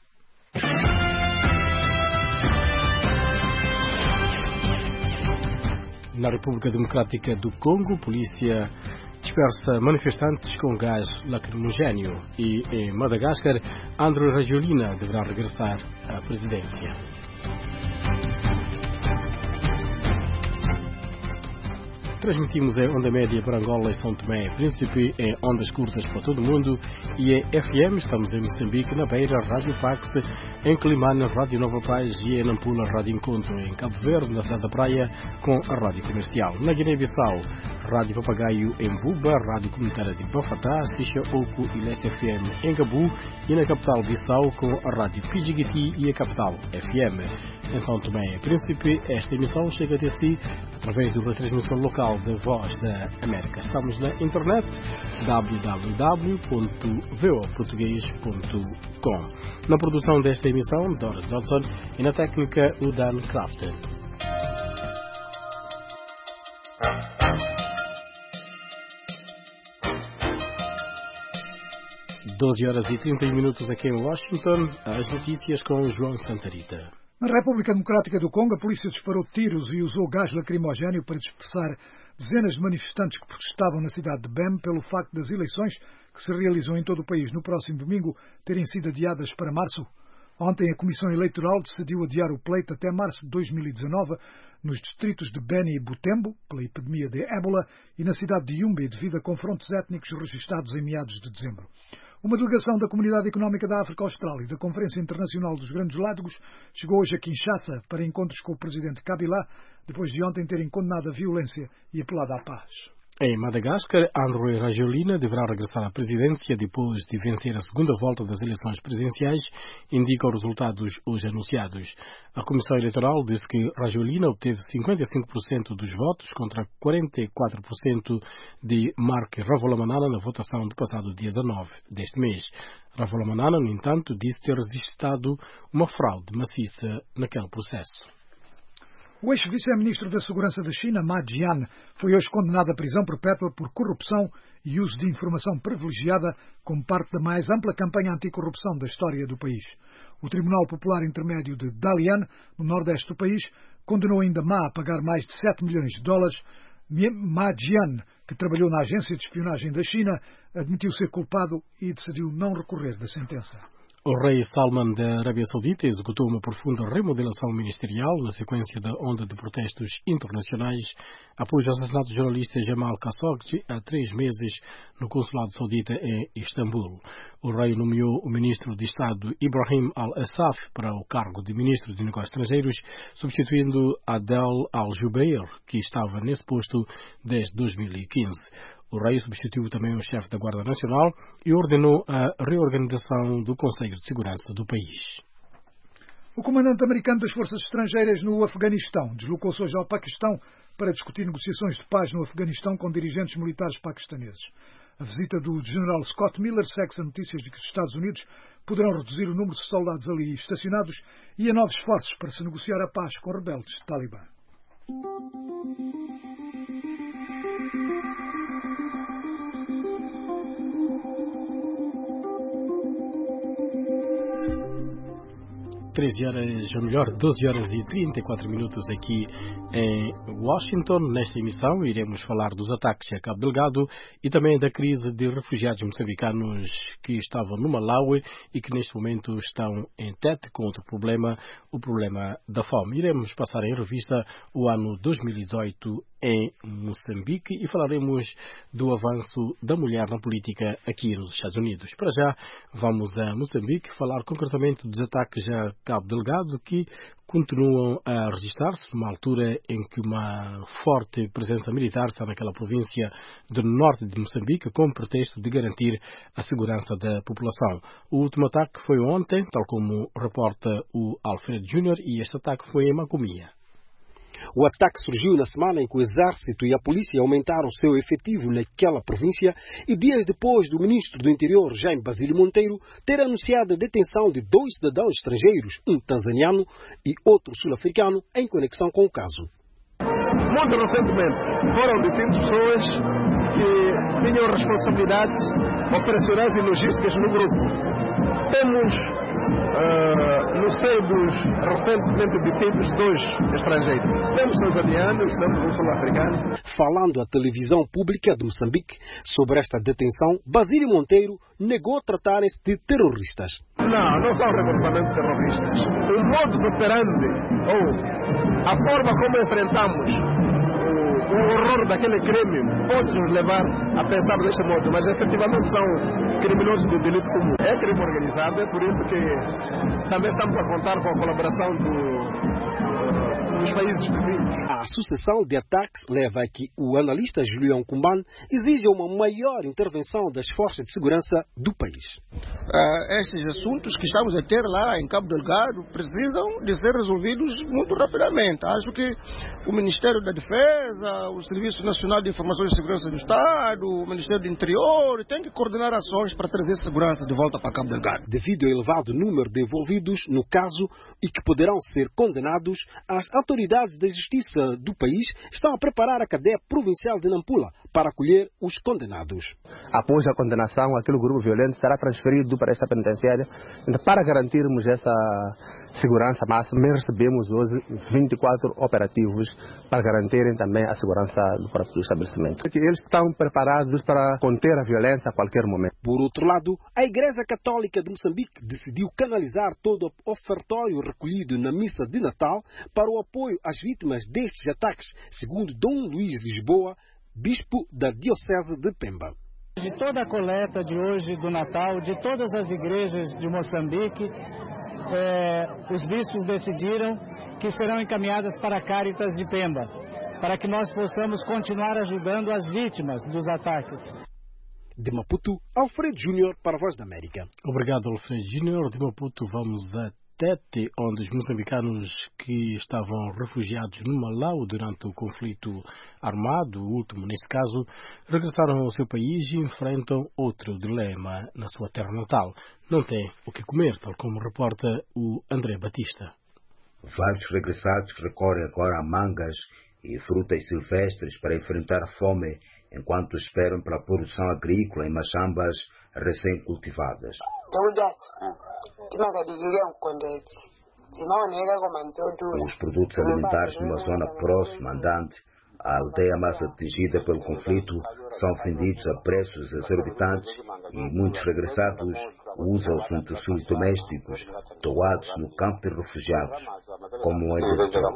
Na República Democrática do Congo, polícia dispersa manifestantes com gás lacrimogéneo e em Madagascar, André Rajoelina deverá regressar à presidência. Transmitimos em onda média para Angola e São Tomé e Príncipe, em ondas curtas para todo o mundo e em FM. Estamos em Moçambique, na Beira, Rádio Fax, em Climane, Rádio Nova Paz e em Nampula, Rádio Encontro, em Cabo Verde, na cidade da Praia, com a Rádio Comercial. Na Guiné-Bissau, Rádio Papagaio em Buba, Rádio Comunitária de Bafatá, Sixa Oco e Leste FM em Gabu e na capital Bissau com a Rádio Pidjigiti e a capital FM. Em São Tomé e Príncipe, esta emissão chega até si através de uma transmissão local da Voz da América. Estamos na internet www.voportugues.com. Na produção desta emissão, Doris Dodson, e na técnica, o Dan Crafton. Doze horas e 31 minutos aqui em Washington. As notícias com João Santarita. Na República Democrática do Congo, a polícia disparou tiros e usou gás lacrimogéneo para dispersar dezenas de manifestantes que protestavam na cidade de Bem pelo facto das eleições que se realizam em todo o país no próximo domingo terem sido adiadas para março. Ontem, a Comissão Eleitoral decidiu adiar o pleito até março de 2019 nos distritos de Beni e Butembo, pela epidemia de ébola, e na cidade de Yumbi, devido a confrontos étnicos registados em meados de dezembro. Uma delegação da Comunidade Económica da África Austral e da Conferência Internacional dos Grandes Lagos chegou hoje a Kinshasa para encontros com o presidente Kabila, depois de ontem terem condenado a violência e apelado à paz. Em Madagascar, André Rajoelina deverá regressar à presidência depois de vencer a segunda volta das eleições presidenciais, indicam os resultados hoje anunciados. A Comissão Eleitoral disse que Rajoelina obteve 55% dos votos contra 44% de Marc Ravalomanana na votação do passado dia 19 deste mês. Ravalomanana, no entanto, disse ter registrado uma fraude maciça naquele processo. O ex-vice-ministro da Segurança da China, Ma Jian, foi hoje condenado à prisão perpétua por corrupção e uso de informação privilegiada como parte da mais ampla campanha anticorrupção da história do país. O Tribunal Popular Intermédio de Dalian, no nordeste do país, condenou ainda Ma a pagar mais de 7 milhões de dólares. Ma Jian, que trabalhou na agência de espionagem da China, admitiu ser culpado e decidiu não recorrer da sentença. O rei Salman da Arábia Saudita executou uma profunda remodelação ministerial na sequência da onda de protestos internacionais após o assassinato do jornalista Jamal Khashoggi há 3 meses no consulado saudita em Istambul. O rei nomeou o ministro de Estado Ibrahim Al-Assaf para o cargo de ministro de Negócios Estrangeiros, substituindo Adel Al-Jubeir, que estava nesse posto desde 2015. O rei substituiu também o chefe da Guarda Nacional e ordenou a reorganização do Conselho de Segurança do país. O comandante americano das Forças Estrangeiras no Afeganistão deslocou-se hoje ao Paquistão para discutir negociações de paz no Afeganistão com dirigentes militares paquistaneses. A visita do general Scott Miller segue-se a notícias de que os Estados Unidos poderão reduzir o número de soldados ali estacionados e a novos esforços para se negociar a paz com rebeldes Talibã. 13 horas, ou melhor, 12 horas e 34 minutos aqui em Washington. Nesta emissão iremos falar dos ataques a Cabo Delgado e também da crise de refugiados moçambicanos que estavam no Malawi e que neste momento estão em tete com outro problema, o problema da fome. Iremos passar em revista o ano 2018 em Moçambique e falaremos do avanço da mulher na política aqui nos Estados Unidos. Para já, vamos a Moçambique falar concretamente dos ataques a Cabo Delgado que continuam a registrar-se numa altura em que uma forte presença militar está naquela província do norte de Moçambique com o pretexto de garantir a segurança da população. O último ataque foi ontem, tal como reporta o Alfredo Júnior, e este ataque foi em Macomia. O ataque surgiu na semana em que o Exército e a Polícia aumentaram seu efetivo naquela província e dias depois do Ministro do Interior, Jaime Basílio Monteiro, ter anunciado a detenção de 2 cidadãos estrangeiros, um tanzaniano e outro sul-africano, em conexão com o caso. Muito recentemente foram detidas pessoas que tinham responsabilidades operacionais e logísticas no grupo. Temos no seio dos recentemente detidos 2 estrangeiros. Temos tanzanianos, temos um sul-africano. Falando à televisão pública de Moçambique sobre esta detenção, Basílio Monteiro negou tratarem-se de terroristas. Não são recrutamento de terroristas. O modo de operandi, ou a forma como enfrentamos o horror daquele crime, pode nos levar a pensar deste modo, mas efetivamente são criminosos do delito comum. É crime organizado, é por isso que também estamos a contar com a colaboração dos países vizinhos. A sucessão de ataques leva a que o analista Julião Kumban exija uma maior intervenção das forças de segurança do país. Estes assuntos que estamos a ter lá em Cabo Delgado precisam de ser resolvidos muito rapidamente. Acho que o Ministério da Defesa, o Serviço Nacional de Informação e Segurança do Estado, o Ministério do Interior têm que coordenar ações para trazer segurança de volta para Cabo Delgado. Devido ao elevado número de envolvidos no caso e que poderão ser condenados, as autoridades da Justiça do país estão a preparar a cadeia provincial de Nampula para acolher os condenados. Após a condenação, aquele grupo violento será transferido para esta penitenciária. Então, para garantirmos essa segurança máxima, recebemos hoje 24 operativos para garantirem também a segurança do próprio estabelecimento. Eles estão preparados para conter a violência a qualquer momento. Por outro lado, a Igreja Católica de Moçambique decidiu canalizar todo o ofertório recolhido na missa de Natal para o apoio às vítimas destes ataques, segundo Dom Luís Lisboa, bispo da Diocese de Pemba. De toda a coleta de hoje do Natal, de todas as igrejas de Moçambique, os bispos decidiram que serão encaminhadas para a Caritas de Pemba, para que nós possamos continuar ajudando as vítimas dos ataques. De Maputo, Alfredo Júnior para a Voz da América. Obrigado, Alfredo Júnior. De Maputo vamos a Tete, onde os moçambicanos que estavam refugiados no Malau durante o conflito armado, o último nesse caso, regressaram ao seu país e enfrentam outro dilema na sua terra natal. Não têm o que comer, tal como reporta o André Batista. Vários regressados recorrem agora a mangas e frutas silvestres para enfrentar a fome, enquanto esperam pela produção agrícola em machambas recém-cultivadas. Os produtos alimentares numa zona próxima andante à aldeia mais atingida pelo conflito são vendidos a preços exorbitantes e muitos regressados usam os utensílios domésticos doados no campo de refugiados, como um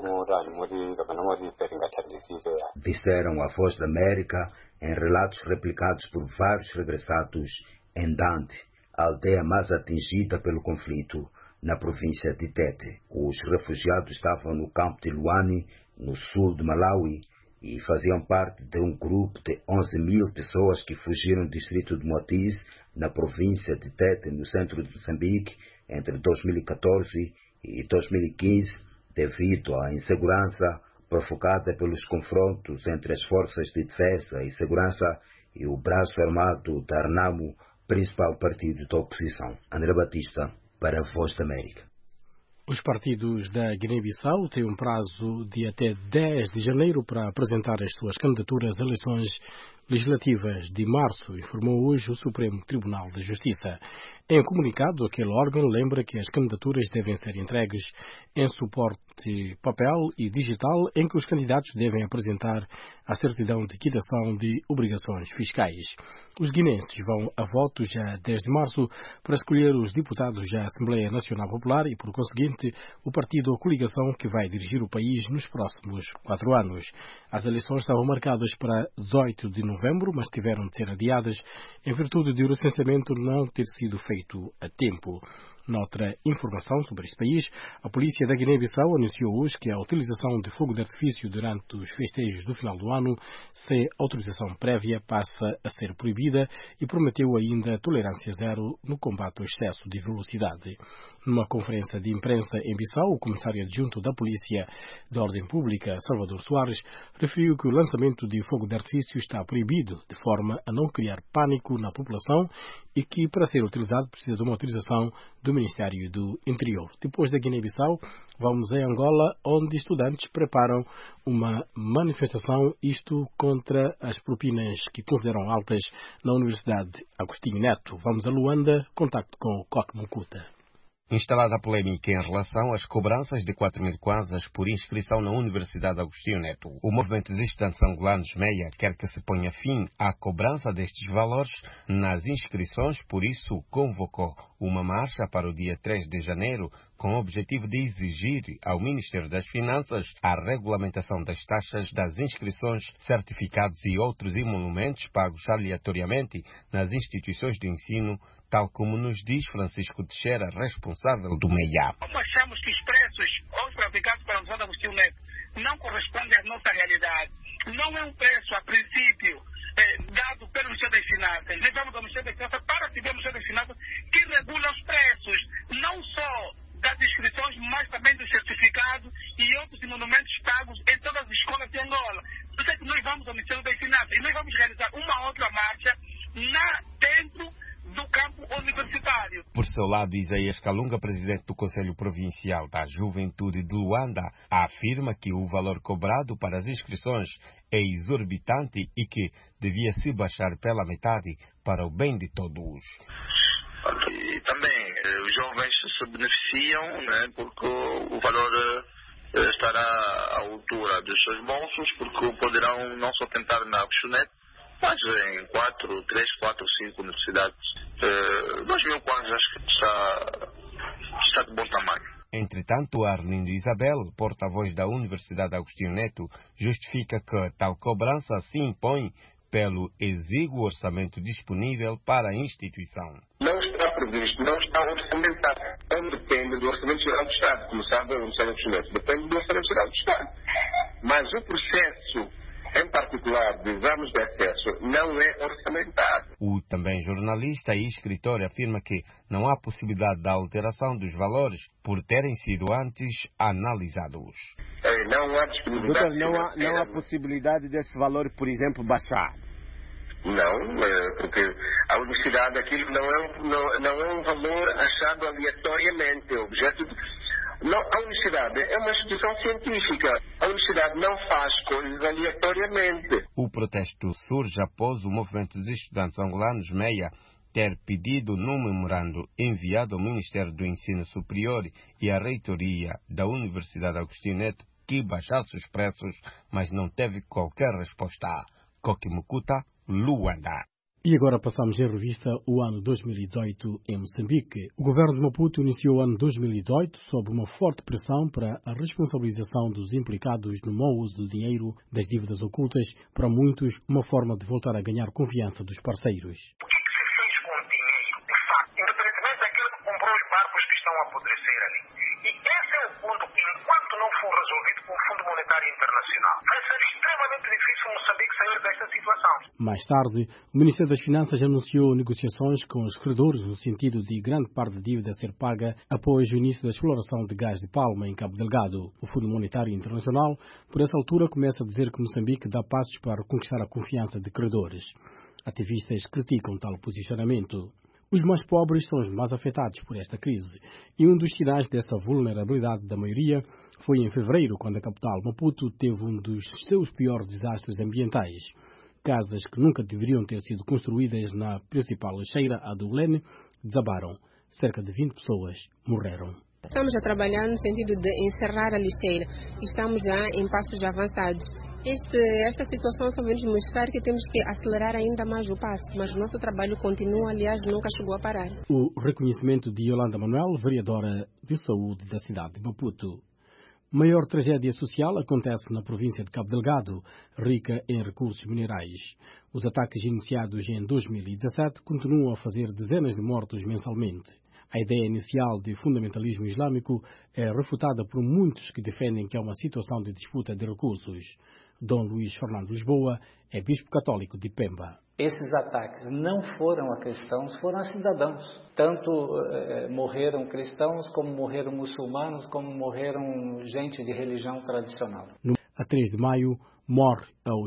disseram a Voz da América em relatos replicados por vários regressados em Dante, a aldeia mais atingida pelo conflito na província de Tete. Os refugiados estavam no campo de Luani, no sul de Malawi, e faziam parte de um grupo de 11.000 pessoas que fugiram do distrito de Moatize, na província de Tete, no centro de Moçambique, entre 2014 e 2015, devido à insegurança provocada pelos confrontos entre as forças de defesa e segurança e o braço armado da Renamo, principal partido da oposição. André Batista, para a Voz da América. Os partidos da Guiné-Bissau têm um prazo de até 10 de janeiro para apresentar as suas candidaturas às eleições legislativas de março, informou hoje o Supremo Tribunal de Justiça. Em um comunicado, aquele órgão lembra que as candidaturas devem ser entregues em suporte papel e digital, em que os candidatos devem apresentar a certidão de quitação de obrigações fiscais. Os guineenses vão a voto já 10 de março para escolher os deputados da Assembleia Nacional Popular e, por conseguinte, o partido ou coligação que vai dirigir o país nos próximos 4 anos. As eleições estavam marcadas para 18 de novembro, mas tiveram de ser adiadas em virtude de o recenseamento não ter sido feito a tempo. Noutra informação sobre este país, a polícia da Guiné-Bissau anunciou hoje que a utilização de fogo de artifício durante os festejos do final do ano, sem autorização prévia, passa a ser proibida e prometeu ainda tolerância zero no combate ao excesso de velocidade. Numa conferência de imprensa em Bissau, o comissário adjunto da Polícia de Ordem Pública, Salvador Soares, referiu que o lançamento de fogo de artifício está proibido, de forma a não criar pânico na população e que, para ser utilizado, precisa de uma autorização do Ministério do Interior. Depois da Guiné-Bissau, vamos a Angola, onde estudantes preparam uma manifestação, isto contra as propinas que consideram altas na Universidade Agostinho Neto. Vamos a Luanda, contacto com o Coque Mucuta. Instalada a polémica em relação às cobranças de 4.000 kwanzas por inscrição na Universidade Agostinho Neto. O movimento dos estudantes angolanos MEIA quer que se ponha fim à cobrança destes valores nas inscrições, por isso convocou uma marcha para o dia 3 de janeiro com o objetivo de exigir ao Ministério das Finanças a regulamentação das taxas das inscrições, certificados e outros emolumentos pagos aleatoriamente nas instituições de ensino, tal como nos diz Francisco Teixeira, responsável do MEIA. Como achamos que os preços hoje praticados para a Universidade Agostinho Neto não correspondem à nossa realidade, não é um preço, a princípio, dado pelo Ministério das Finanças. Levamos ao Ministério das Finanças para pedir ao Ministério das Finanças que regule os preços, não só das inscrições, mas também dos certificados e outros monumentos pagos em todas as escolas de Angola. Por isso é que nós vamos ao Ministério das Finanças e nós vamos realizar uma outra marcha dentro do campo universitário. Por seu lado, Isaías Kalunga, presidente do Conselho Provincial da Juventude de Luanda, afirma que o valor cobrado para as inscrições é exorbitante e que devia se baixar pela metade para o bem de todos. E também os jovens se beneficiam, né, porque o valor estará à altura dos seus bolsos, porque poderão não só tentar na Agostinho, mas em 3, 4, 5 universidades. 2.000 kwanzas acho que está de bom tamanho. Entretanto, Arlindo Isabel, porta-voz da Universidade Agostinho Neto, justifica que tal cobrança se impõe pelo exíguo orçamento disponível para a instituição. Não está previsto, não está orçamentado. Não depende do Orçamento Geral do Estado. Como sabe, a Universidade Agostinho Neto depende do Orçamento Geral do Estado. Mas o processo em particular de exames de acesso não é orçamentado. O também jornalista e escritor afirma que não há possibilidade da alteração dos valores por terem sido antes analisados. Não há disponibilidade. Doutor, não há possibilidade desse valor, por exemplo, baixar? Não, porque a universidade, aquilo não é um valor achado aleatoriamente. O objeto a universidade é uma instituição científica. A universidade não faz coisas aleatoriamente. O protesto surge após o movimento dos estudantes angolanos MEIA ter pedido num memorando enviado ao Ministério do Ensino Superior e à Reitoria da Universidade Agostinho Neto que baixasse os preços, mas não teve qualquer resposta. Coque Mucuta, Luanda. E agora passamos em revista o ano 2018 em Moçambique. O governo de Maputo iniciou o ano 2018 sob uma forte pressão para a responsabilização dos implicados no mau uso do dinheiro das dívidas ocultas, para muitos uma forma de voltar a ganhar confiança dos parceiros. O que se fez com o dinheiro, de facto, independentemente daquele que comprou os barcos que estão a apodrecer ali? E esse é o ponto que, enquanto não for resolvido com o Fundo Monetário Internacional, vai ser extremamente difícil Moçambique sair desta situação. Mais tarde, o Ministério das Finanças anunciou negociações com os credores no sentido de grande parte da dívida ser paga após o início da exploração de gás de palma em Cabo Delgado. O Fundo Monetário Internacional, por essa altura, começa a dizer que Moçambique dá passos para conquistar a confiança de credores. Ativistas criticam tal posicionamento. Os mais pobres são os mais afetados por esta crise, e um dos sinais dessa vulnerabilidade da maioria foi em fevereiro, quando a capital, Maputo, teve um dos seus piores desastres ambientais. Casas que nunca deveriam ter sido construídas na principal lixeira, a do Lene, desabaram. Cerca de 20 pessoas morreram. Estamos a trabalhar no sentido de encerrar a lixeira. Estamos já em passos avançados. Esta situação só vem nos mostrar que temos que acelerar ainda mais o passo, mas o nosso trabalho continua, aliás, nunca chegou a parar. O reconhecimento de Yolanda Manuel, vereadora de saúde da cidade de Maputo. Maior tragédia social acontece na província de Cabo Delgado, rica em recursos minerais. Os ataques iniciados em 2017 continuam a fazer dezenas de mortos mensalmente. A ideia inicial de fundamentalismo islâmico é refutada por muitos que defendem que é uma situação de disputa de recursos. Dom Luís Fernando Lisboa é bispo católico de Pemba. Esses ataques não foram a cristãos, foram a cidadãos. Tanto morreram cristãos, como morreram muçulmanos, como morreram gente de religião tradicional. A 3 de maio, morre aos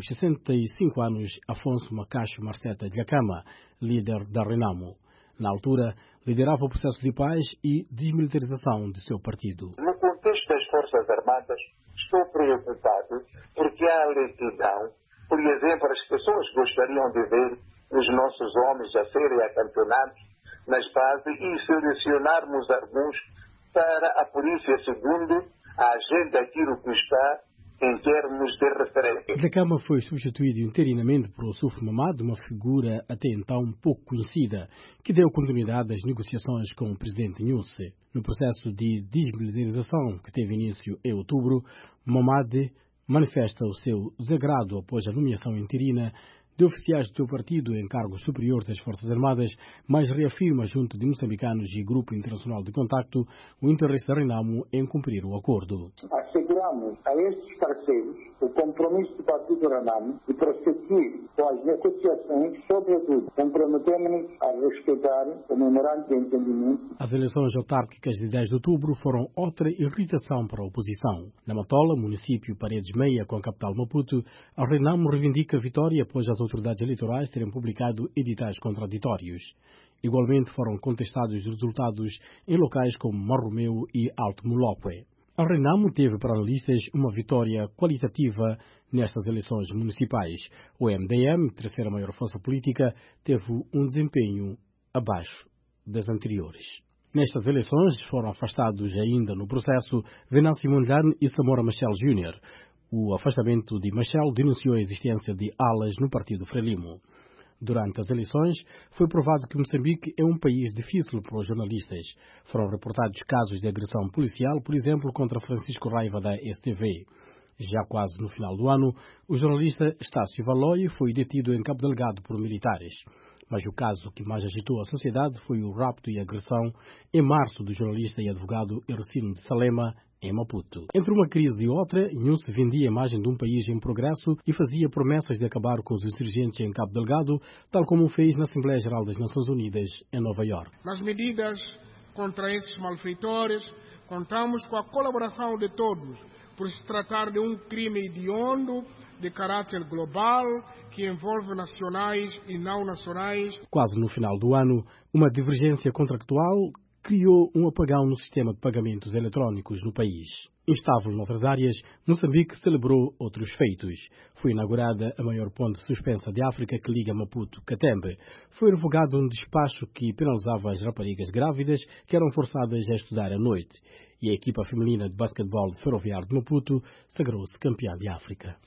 65 anos Afonso Macacho Marceta de Acama, líder da Renamo. Na altura, liderava o processo de paz e desmilitarização de seu partido. No contexto das Forças Armadas, estou preocupado porque há lentidão. Por exemplo, as pessoas gostariam de ver os nossos homens a serem acampeonados nas bases e selecionarmos alguns para a polícia segundo a agenda daquilo que está em termos de referência. Dhlakama foi substituído interinamente por Ossuf Mamad, uma figura até então pouco conhecida, que deu continuidade às negociações com o presidente Nyusi. No processo de desmilitarização que teve início em outubro, Mamad manifesta o seu desagrado após a nomeação interina de oficiais do seu partido em cargos superiores das Forças Armadas, mas reafirma junto de moçambicanos e Grupo Internacional de Contacto o interesse da Renamo em cumprir o acordo. Asseguramos a estes parceiros o compromisso do Partido Renamo de prosseguir com as negociações, sobretudo comprometemos-nos a respeitar o memorando de entendimento. As eleições autárquicas de 10 de outubro foram outra irritação para a oposição. Na Matola, município Paredes Meia, com a capital Maputo, a Renamo reivindica a vitória após as autoridades eleitorais terem publicado editais contraditórios. Igualmente foram contestados os resultados em locais como Marromeu e Alto Mulope. A Renamo teve para analistas uma vitória qualitativa nestas eleições municipais. O MDM, terceira maior força política, teve um desempenho abaixo das anteriores. Nestas eleições foram afastados ainda no processo Venâncio Mondlane e Samora Machel Júnior. O afastamento de Machel denunciou a existência de alas no partido Frelimo. Durante as eleições, foi provado que Moçambique é um país difícil para os jornalistas. Foram reportados casos de agressão policial, por exemplo, contra Francisco Raiva da STV. Já quase no final do ano, o jornalista Estácio Valói foi detido em Cabo Delgado por militares. Mas o caso que mais agitou a sociedade foi o rapto e agressão em março do jornalista e advogado Ercino de Salema, em Maputo. Entre uma crise e outra, Nyusi vendia a imagem de um país em progresso e fazia promessas de acabar com os insurgentes em Cabo Delgado, tal como fez na Assembleia Geral das Nações Unidas, em Nova Iorque. Nas medidas contra esses malfeitores, contamos com a colaboração de todos, por se tratar de um crime hediondo, de caráter global, que envolve nacionais e não nacionais. Quase no final do ano, uma divergência contractual criou um apagão no sistema de pagamentos eletrónicos no país. Instável noutras áreas, Moçambique celebrou outros feitos. Foi inaugurada a maior ponte suspensa de África que liga Maputo-Catembe. Foi revogado um despacho que penalizava as raparigas grávidas que eram forçadas a estudar à noite. E a equipa feminina de basquetebol de Ferroviário de Maputo sagrou-se campeã de África.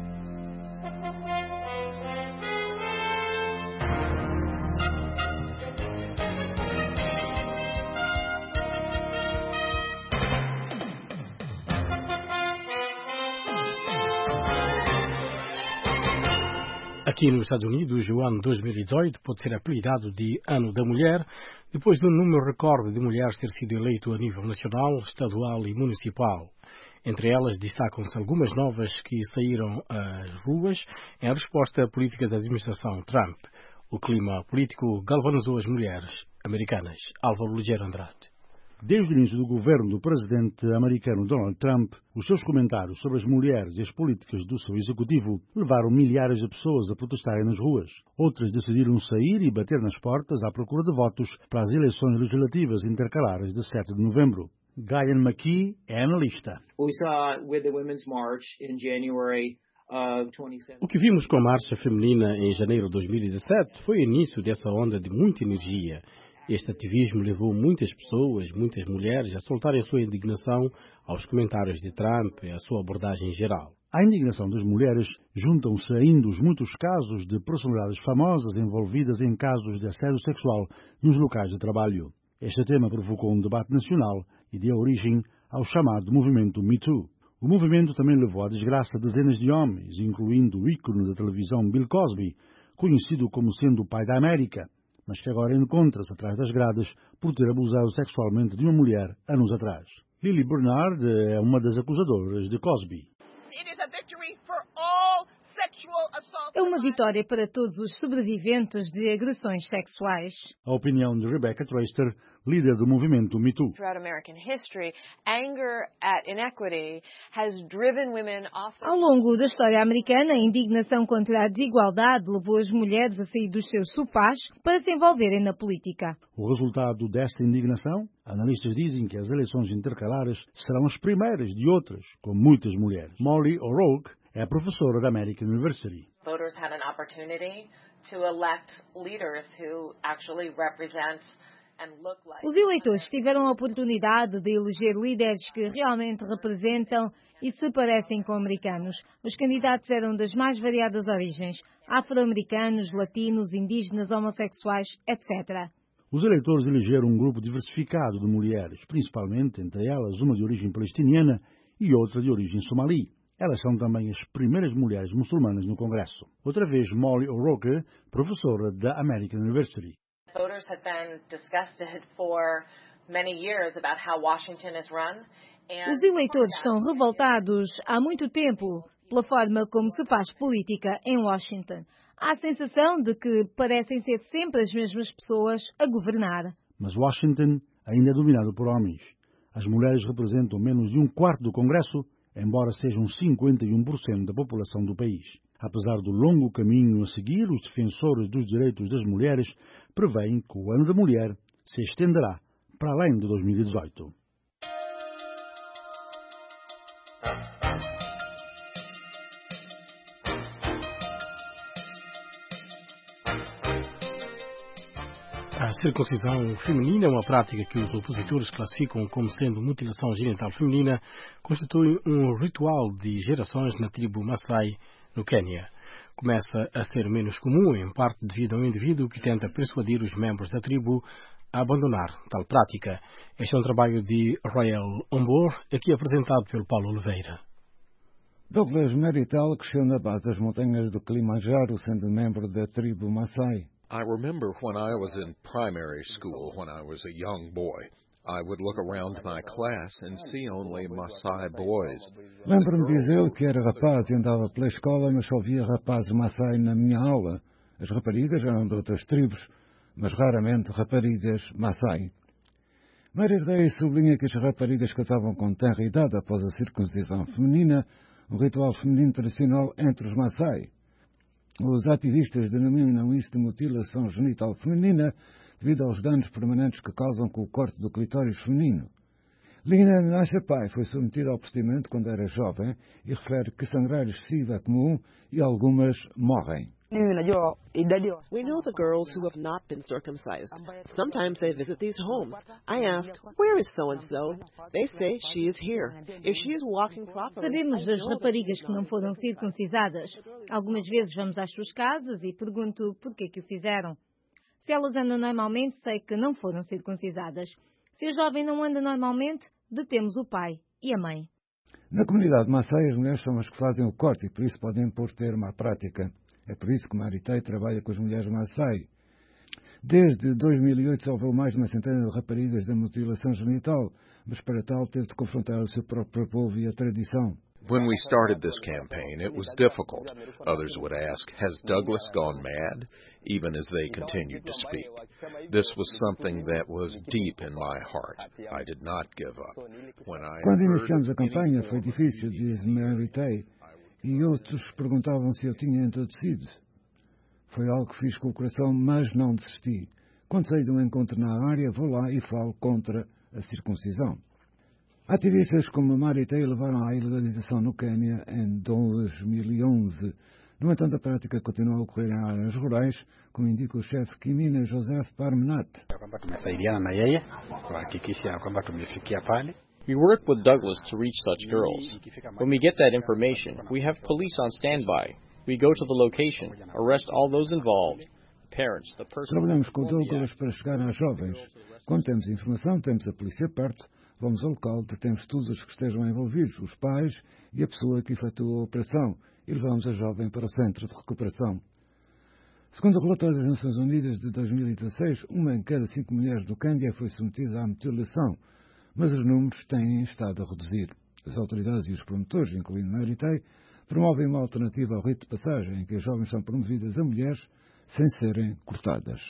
Aqui nos Estados Unidos, o ano 2018 pode ser apelidado de Ano da Mulher, depois de um número recorde de mulheres ter sido eleito a nível nacional, estadual e municipal. Entre elas, destacam-se algumas novas que saíram às ruas em resposta à política da administração Trump. O clima político galvanizou as mulheres americanas. Álvaro Ligeiro Andrade. Desde o início do governo do presidente americano Donald Trump, os seus comentários sobre as mulheres e as políticas do seu executivo levaram milhares de pessoas a protestarem nas ruas. Outras decidiram sair e bater nas portas à procura de votos para as eleições legislativas intercalares de 7 de novembro. Guyan McKee é analista. O que vimos com a marcha feminina em janeiro de 2017 foi o início dessa onda de muita energia. Este ativismo levou muitas pessoas, muitas mulheres, a soltarem a sua indignação aos comentários de Trump e à sua abordagem geral. À indignação das mulheres juntam-se ainda os muitos casos de personalidades famosas envolvidas em casos de assédio sexual nos locais de trabalho. Este tema provocou um debate nacional e deu origem ao chamado movimento Me Too. O movimento também levou à desgraça dezenas de homens, incluindo o ícone da televisão Bill Cosby, conhecido como sendo o pai da América, mas que agora encontra-se atrás das grades por ter abusado sexualmente de uma mulher anos atrás. Lily Bernard é uma das acusadoras de Cosby. It is a victory for all é uma vitória para todos os sobreviventes de agressões sexuais. A opinião de Rebecca Traister, líder do movimento Me Too. Ao longo da história americana, a indignação contra a desigualdade levou as mulheres a sair dos seus sofás para se envolverem na política. O resultado desta indignação? Analistas dizem que as eleições intercalares serão as primeiras de outras, com muitas mulheres. Molly O'Rourke é professora da American University. Voters had an opportunity to elect leaders who actually represent and look like. Os eleitores tiveram a oportunidade de eleger líderes que realmente representam e se parecem com americanos. Os candidatos eram das mais variadas origens: afro-americanos, latinos, indígenas, homossexuais, etc. Os eleitores elegeram um grupo diversificado de mulheres, principalmente entre elas uma de origem palestiniana e outra de origem somali. Elas são também as primeiras mulheres muçulmanas no Congresso. Outra vez, Molly O'Rourke, professora da American University. Voters had been disgusted for many years about how Washington is run. Os eleitores estão revoltados há muito tempo pela forma como se faz política em Washington. Há a sensação de que parecem ser sempre as mesmas pessoas a governar. Mas Washington ainda é dominado por homens. As mulheres representam menos de um quarto do Congresso, embora sejam 51% da população do país. Apesar do longo caminho a seguir, os defensores dos direitos das mulheres prevêem que o Ano da Mulher se estenderá para além de 2018. A circuncisão feminina, uma prática que os opositores classificam como sendo mutilação genital feminina, constitui um ritual de gerações na tribo Maasai, no Quênia. Começa a ser menos comum, em parte devido a um indivíduo que tenta persuadir os membros da tribo a abandonar tal prática. Este é um trabalho de Royal Ombor, aqui apresentado pelo Paulo Oliveira. Douglas Merital cresceu na base das montanhas do Kilimanjaro, sendo membro da tribo Maasai. I remember when I was in primary school, when I was a young boy, I would look around my class and see only Maasai boys. Lembro-me, diz ele, que era rapaz e andava pela escola, mas só via rapazes Maasai na minha aula. As raparigas eram de outras tribos, mas raramente raparigas Maasai. Mary Day sublinha que as raparigas casavam com tenra idade após a circuncisão feminina, um ritual feminino tradicional entre os Maasai. Os ativistas denominam isso de mutilação genital feminina devido aos danos permanentes que causam com o corte do clitóris feminino. Lina Nashapai foi submetida ao procedimento quando era jovem e refere que sangrar excessivo é comum e algumas morrem. We know the girls who have not been circumcised. Sometimes they visit these homes. I asked, where is so-and-so? They say she is here. If she is walking properly... Sabemos das raparigas que não foram circuncisadas. Algumas vezes vamos às suas casas e pergunto por que o fizeram. Se elas andam normalmente, sei que não foram circuncisadas. Se a jovem não anda normalmente, detemos o pai e a mãe. Na comunidade Maasai, as mulheres são as que fazem o corte e por isso podem pôr termo à prática. É por isso que Maritei trabalha com as mulheres Maasai. Desde 2008 salvou mais de uma centena de raparigas da mutilação genital, mas para tal teve de confrontar o seu próprio povo e a tradição. When we started this campaign, it was difficult. Others would ask, has Douglas gone mad? Even as they continued to speak. This was something that was deep in my heart. I did not give up. Quando iniciamos a campanha foi difícil, diz Maritei, e outros perguntavam se eu tinha entradecido. Foi algo que fiz com o coração, mas não desisti. Quando saí de um encontro na área, vou lá e falo contra a circuncisão. Ativistas como Maritei levaram à ilegalização no Quênia em 2011. No entanto, a prática continua a ocorrer em áreas rurais, como indica o chefe Kimina Joseph Parmenat. We work with Douglas to reach such girls. When we get that information, we have police on standby. We go to the location, arrest all those involved. Parents, the person... Trabalhamos com Douglas para chegar às jovens. Quando temos informação, temos a polícia perto, vamos ao local, detemos todos os que estejam envolvidos, os pais e a pessoa que efetuou a operação, e levamos a jovem para o centro de recuperação. Segundo o relatório das Nações Unidas de 2016, uma em cada 5 mulheres do Quênia foi submetida à mutilação, mas os números têm estado a reduzir. As autoridades e os promotores, incluindo Maritei, promovem uma alternativa ao rito de passagem em que as jovens são promovidas a mulheres sem serem cortadas.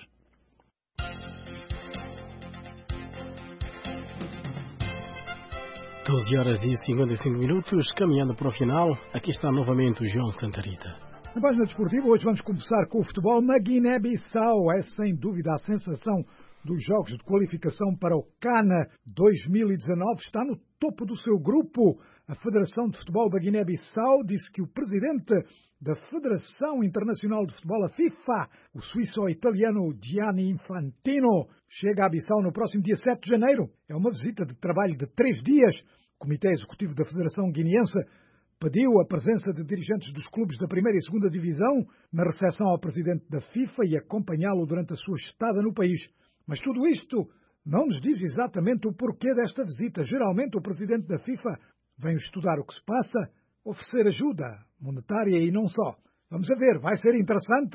Doze horas e 55 minutos, caminhando para o final. Aqui está novamente o João Santarita. Na página desportiva, hoje vamos começar com o futebol na Guiné-Bissau. É sem dúvida a sensação dos jogos de qualificação para o CAN 2019. Está no topo do seu grupo. A Federação de Futebol da Guiné-Bissau disse que o presidente da Federação Internacional de Futebol, a FIFA, o suíço-italiano Gianni Infantino, chega a Bissau no próximo dia 7 de janeiro. É uma visita de trabalho de 3 dias. O Comitê Executivo da Federação Guineense pediu a presença de dirigentes dos clubes da primeira e segunda divisão na recepção ao presidente da FIFA e acompanhá-lo durante a sua estada no país. Mas tudo isto não nos diz exatamente o porquê desta visita. Geralmente o presidente da FIFA vem estudar o que se passa, oferecer ajuda monetária e não só. Vamos a ver, vai ser interessante.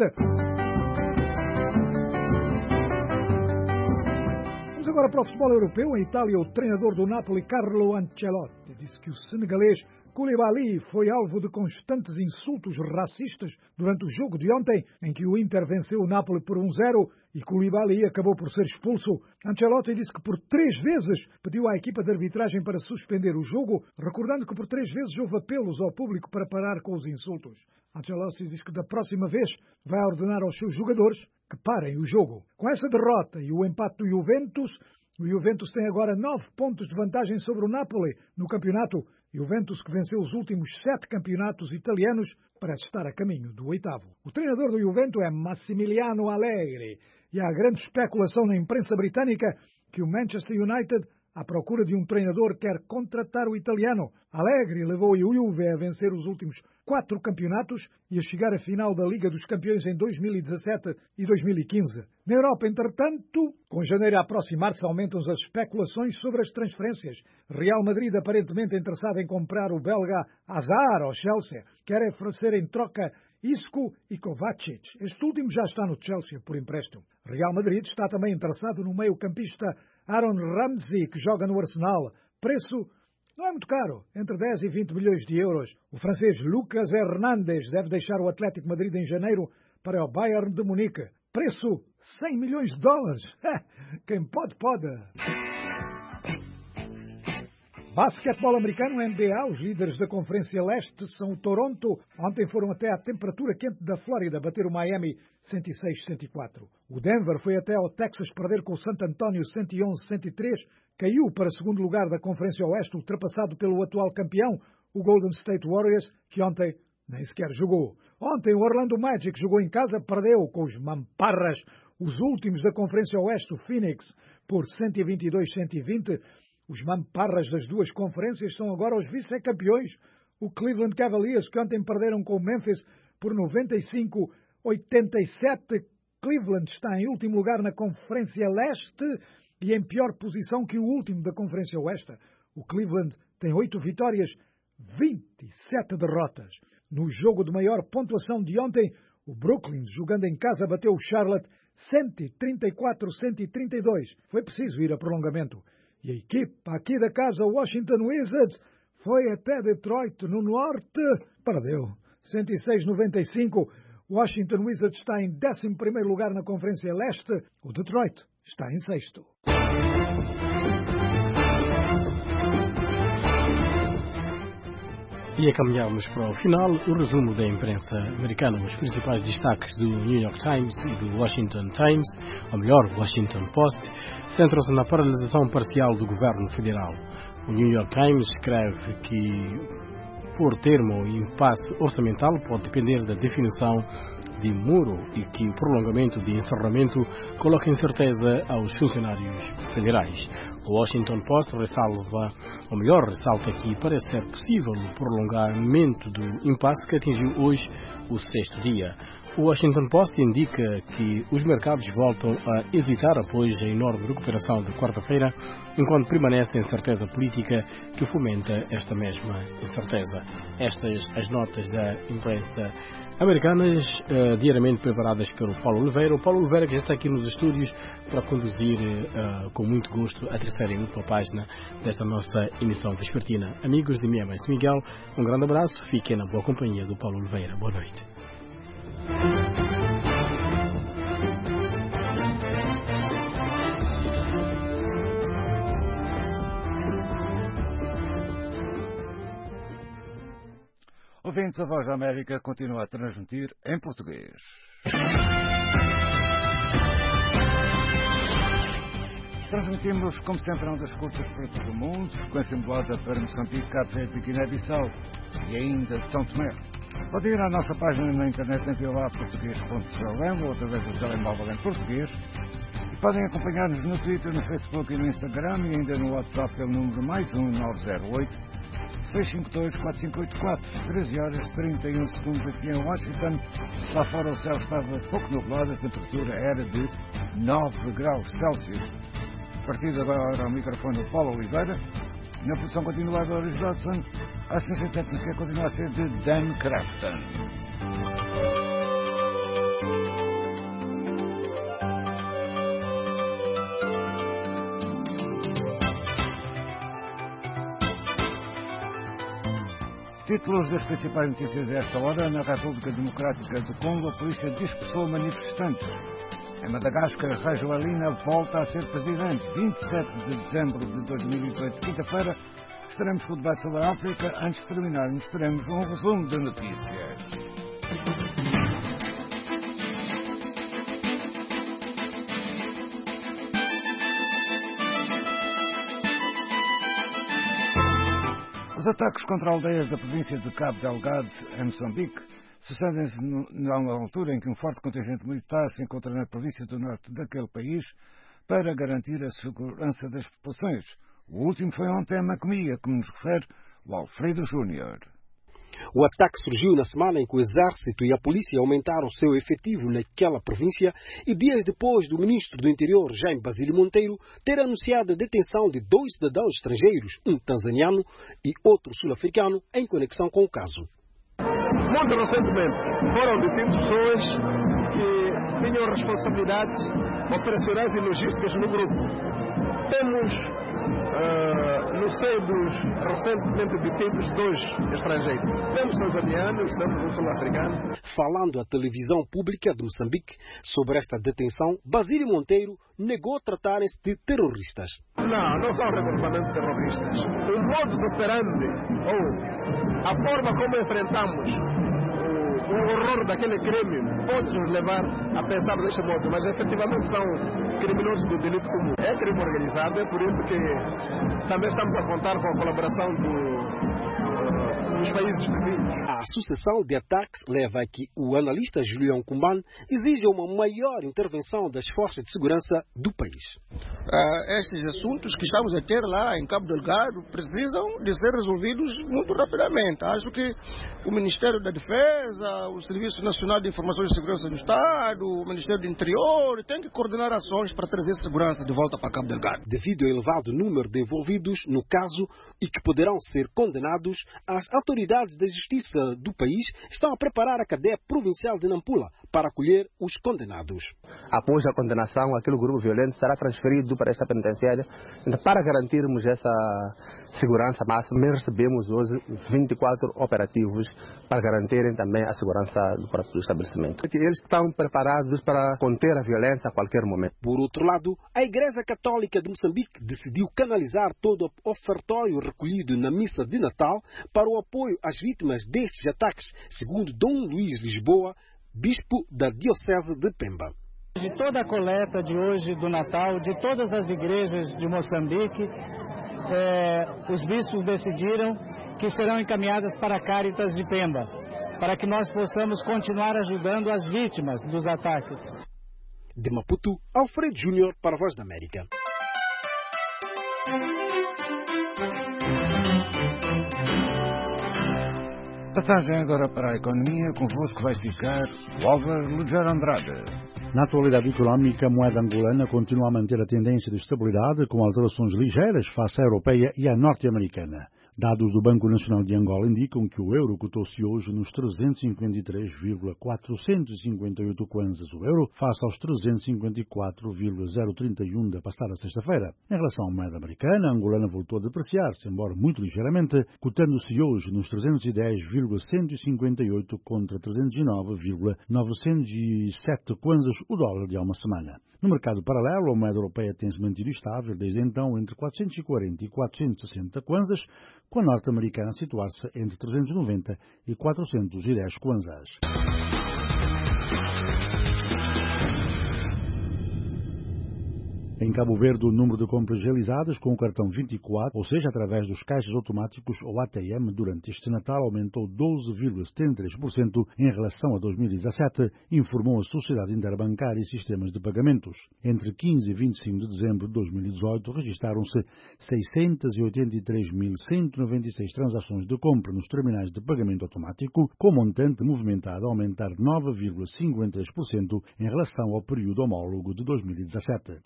Vamos agora para o futebol europeu. Em Itália, o treinador do Napoli, Carlo Ancelotti, disse que o senegalês Koulibaly foi alvo de constantes insultos racistas durante o jogo de ontem, em que o Inter venceu o Napoli por 1-0 e Koulibaly acabou por ser expulso. Ancelotti disse que por 3 vezes pediu à equipa de arbitragem para suspender o jogo, recordando que por 3 vezes houve apelos ao público para parar com os insultos. Ancelotti disse que da próxima vez vai ordenar aos seus jogadores que parem o jogo. Com essa derrota e o empate do Juventus, o Juventus tem agora 9 pontos de vantagem sobre o Napoli no campeonato. Juventus, que venceu os últimos 7 campeonatos italianos, parece estar a caminho do 8º. O treinador do Juventus é Massimiliano Allegri e há grande especulação na imprensa britânica que o Manchester United, à procura de um treinador, quer contratar o italiano. Allegri levou o Juve a vencer os últimos 4 campeonatos e a chegar à final da Liga dos Campeões em 2017 e 2015. Na Europa, entretanto, com janeiro a aproximar-se, aumentam as especulações sobre as transferências. Real Madrid, aparentemente interessado em comprar o belga Hazard ao Chelsea, quer oferecer em troca Isco e Kovacic. Este último já está no Chelsea por empréstimo. Real Madrid está também interessado no meio-campista Aaron Ramsey, que joga no Arsenal. Preço não é muito caro, entre 10 e 20 milhões de euros. O francês Lucas Hernandes deve deixar o Atlético Madrid em janeiro para o Bayern de Munique. Preço 100 milhões de dólares. Quem pode, pode. Basquetebol americano, NBA, os líderes da Conferência Leste são o Toronto. Ontem foram até à temperatura quente da Flórida bater o Miami 106-104. O Denver foi até ao Texas perder com o San Antonio 111-103. Caiu para segundo lugar da Conferência Oeste, ultrapassado pelo atual campeão, o Golden State Warriors, que ontem nem sequer jogou. Ontem o Orlando Magic jogou em casa, perdeu com os Mamparras, os últimos da Conferência Oeste, o Phoenix, por 122-120. Os Mamparras das duas conferências são agora os vice-campeões. O Cleveland Cavaliers, que ontem perderam com o Memphis por 95-87. Cleveland está em último lugar na Conferência Leste e em pior posição que o último da Conferência Oeste. O Cleveland tem 8 vitórias, 27 derrotas. No jogo de maior pontuação de ontem, o Brooklyn, jogando em casa, bateu o Charlotte 134-132. Foi preciso ir a prolongamento. E a equipa aqui da casa, o Washington Wizards, foi até Detroit, no norte, perdeu 106-95. O Washington Wizards está em 11º lugar na Conferência Leste. O Detroit está em 6º. E caminhamos para o final, o resumo da imprensa americana. Os principais destaques do New York Times e do Washington Times, ou melhor, Washington Post, centram-se na paralisação parcial do governo federal. O New York Times escreve que, por termo o impasse orçamental pode depender da definição de muro e que o prolongamento de encerramento coloca incerteza aos funcionários federais. O Washington Post ressalta que parece ser possível o prolongamento do impasse que atingiu hoje o 6º dia. O Washington Post indica que os mercados voltam a hesitar após a enorme recuperação de quarta-feira, enquanto permanece a incerteza política que fomenta esta mesma incerteza. Estas as notas da imprensa americanas, diariamente preparadas pelo Paulo Oliveira. O Paulo Oliveira, que já está aqui nos estúdios para conduzir com muito gosto a terceira e última página desta nossa emissão vespertina. Amigos de minha mãe Miguel, um grande abraço, fiquem na boa companhia do Paulo Oliveira. Boa noite. Ouvintes, a Voz da América continua a transmitir em português. Transmitimos, como sempre, ondas curtas para todo o mundo, frequência modulada para Moçambique, Cabo Verde e Guiné-Bissau e ainda São Tomé. Pode ir à nossa página na internet em violaportuguês.com ou através do telemóvel em português. E podem acompanhar-nos no Twitter, no Facebook e no Instagram e ainda no WhatsApp pelo número +1 908 652 4584, 13 horas 31 segundos aqui em Washington. Lá fora o céu estava pouco nublado, a temperatura era de 9 graus Celsius. A partir de agora ao microfone do Paulo Oliveira. Na produção continua a Doris Dodson. A assistência técnica continua a ser de Dan Crafton. Títulos das principais notícias desta hora. Na República Democrática do Congo, a polícia dispersou manifestantes. Em Madagascar, Rajoelina volta a ser presidente. 27 de dezembro de 2018, quinta-feira, estaremos com o debate sobre a África. Antes de terminarmos, teremos um resumo de notícias. Os ataques contra aldeias da província de Cabo Delgado, em Moçambique, sucedem-se numa altura em que um forte contingente militar se encontra na província do norte daquele país para garantir a segurança das populações. O último foi ontem em Macomia, como nos refere o Alfredo Júnior. O ataque surgiu na semana em que o Exército e a Polícia aumentaram seu efetivo naquela província e dias depois do Ministro do Interior, Jaime Basílio Monteiro, ter anunciado a detenção de 2 cidadãos estrangeiros, um tanzaniano e outro sul-africano, em conexão com o caso. Muito recentemente foram detidas pessoas que tinham responsabilidades operacionais e logísticas no grupo. Temos no seio dos recentemente detidos 2 estrangeiros. Temos tanzanianos, temos um sul-africano. Falando à televisão pública de Moçambique sobre esta detenção, Basílio Monteiro negou tratarem-se de terroristas. Não são recrutamento de terroristas. O modo de operandi, ou a forma como enfrentamos o horror daquele crime, pode nos levar a pensar deste modo, mas efetivamente são criminosos do delito comum. É crime organizado, é por isso que também estamos a contar com a colaboração dos países vizinhos. A sucessão de ataques leva a que o analista Julião Kumban exija uma maior intervenção das forças de segurança do país. Estes assuntos que estamos a ter lá em Cabo Delgado precisam de ser resolvidos muito rapidamente. Acho que o Ministério da Defesa, o Serviço Nacional de Informações e Segurança do Estado, o Ministério do Interior têm que coordenar ações para trazer segurança de volta para Cabo Delgado. Devido ao elevado número de envolvidos no caso e que poderão ser condenados, as autoridades da justiça do país estão a preparar a cadeia provincial de Nampula para acolher os condenados. Após a condenação, aquele grupo violento será transferido para esta penitenciária. Então, para garantirmos essa segurança máxima, recebemos hoje 24 operativos para garantirem também a segurança do próprio estabelecimento. Eles estão preparados para conter a violência a qualquer momento. Por outro lado, a Igreja Católica de Moçambique decidiu canalizar todo o ofertório recolhido na missa de Natal para o apoio às vítimas destes ataques, segundo Dom Luís Lisboa, bispo da Diocese de Pemba. De toda a coleta de hoje do Natal, de todas as igrejas de Moçambique, os bispos decidiram que serão encaminhadas para a Caritas de Pemba, para que nós possamos continuar ajudando as vítimas dos ataques. De Maputo, Alfredo Júnior para a Voz da América. Passagem agora para a economia, convosco vai ficar o Álvaro Lejar Andrade. Na atualidade económica, a moeda angolana continua a manter a tendência de estabilidade, com alterações ligeiras face à europeia e à norte-americana. Dados do Banco Nacional de Angola indicam que o euro cotou-se hoje nos 353,458 kwanzas o euro, face aos 354,031 da passada sexta-feira. Em relação à moeda americana, a angolana voltou a depreciar-se, embora muito ligeiramente, cotando-se hoje nos 310,158 contra 309,907 kwanzas o dólar de há uma semana. No mercado paralelo, a moeda europeia tem-se mantido estável desde então entre 440 e 460 kwanzas, com a norte-americana a situar-se entre 390 e 410 kwanzas. Em Cabo Verde, o número de compras realizadas com o cartão 24, ou seja, através dos caixas automáticos ou ATM, durante este Natal aumentou 12,73% em relação a 2017, informou a Sociedade Interbancária e Sistemas de Pagamentos. Entre 15 e 25 de dezembro de 2018, registaram-se 683.196 transações de compra nos terminais de pagamento automático, com montante movimentado a aumentar 9,53% em relação ao período homólogo de 2017.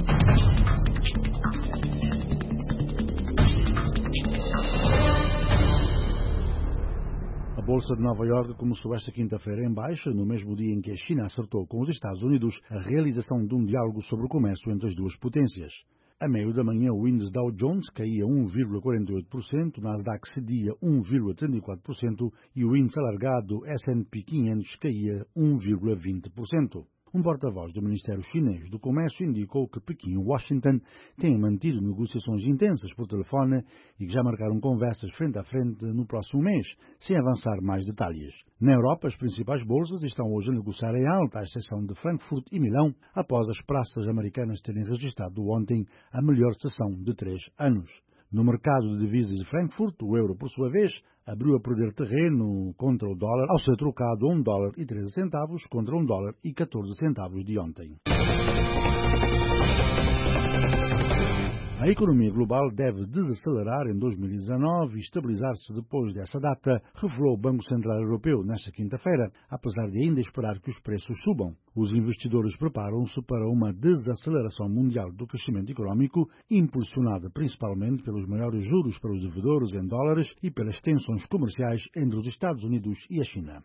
A Bolsa de Nova Iorque começou esta quinta-feira em baixa, no mesmo dia em que a China acertou com os Estados Unidos a realização de um diálogo sobre o comércio entre as duas potências. A meio da manhã, o índice Dow Jones caía 1,48%, o Nasdaq cedia 1,34% e o índice alargado S&P 500 caía 1,20%. Um porta-voz do Ministério Chinês do Comércio indicou que Pequim e Washington têm mantido negociações intensas por telefone e que já marcaram conversas frente a frente no próximo mês, sem avançar mais detalhes. Na Europa, as principais bolsas estão hoje a negociar em alta, à exceção de Frankfurt e Milão, após as praças americanas terem registrado ontem a melhor sessão de 3 anos. No mercado de divisas de Frankfurt, o euro, por sua vez, abriu a perder terreno contra o dólar ao ser trocado a $1,13 contra $1,14 de ontem. A economia global deve desacelerar em 2019 e estabilizar-se depois dessa data, revelou o Banco Central Europeu nesta quinta-feira, apesar de ainda esperar que os preços subam. Os investidores preparam-se para uma desaceleração mundial do crescimento económico, impulsionada principalmente pelos maiores juros para os devedores em dólares e pelas tensões comerciais entre os Estados Unidos e a China.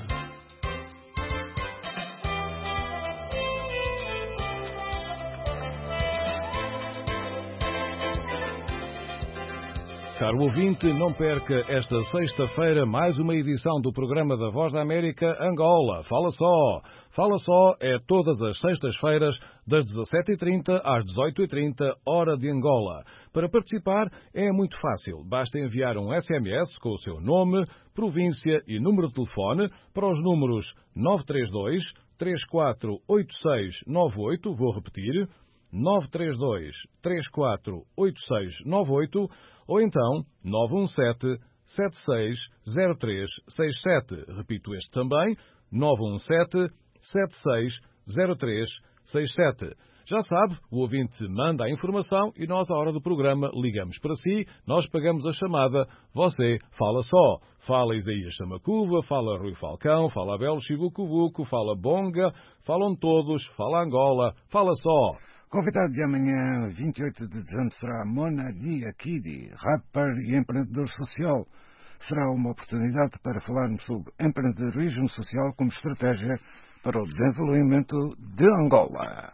Caro ouvinte, não perca esta sexta-feira mais uma edição do programa da Voz da América Angola. Fala só! Fala só é todas as sextas-feiras, das 17h30 às 18h30, hora de Angola. Para participar é muito fácil. Basta enviar um SMS com o seu nome, província e número de telefone para os números 932 348698, vou repetir, 932 348698, ou então 917-760367. Repito este também, 917-760367. Já sabe, o ouvinte manda a informação e nós, à hora do programa, ligamos para si, nós pagamos a chamada, você fala só. Fala Isaías Samacuva, fala Rui Falcão, fala Abel Chibucubuco, fala Bonga, falam todos, fala Angola, fala só. Convidado de amanhã, 28 de dezembro, será Mona Diakidi, rapper e empreendedor social. Será uma oportunidade para falarmos sobre empreendedorismo social como estratégia para o desenvolvimento de Angola.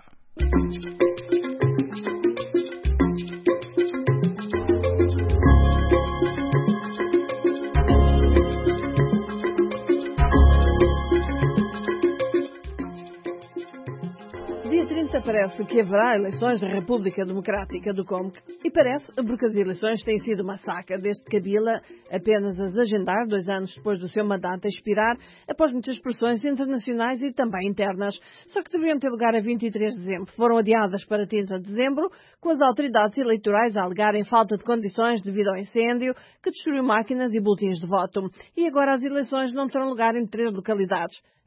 Parece que haverá eleições da República Democrática do Congo e parece porque as eleições têm sido uma saca desde Kabila apenas as agendar 2 anos depois do seu mandato a expirar, após muitas pressões internacionais e também internas. Só que deveriam ter lugar a 23 de dezembro. Foram adiadas para 30 de dezembro, com as autoridades eleitorais a alegarem falta de condições devido ao incêndio que destruiu máquinas e boletins de voto. E agora as eleições não terão lugar em 3 localidades.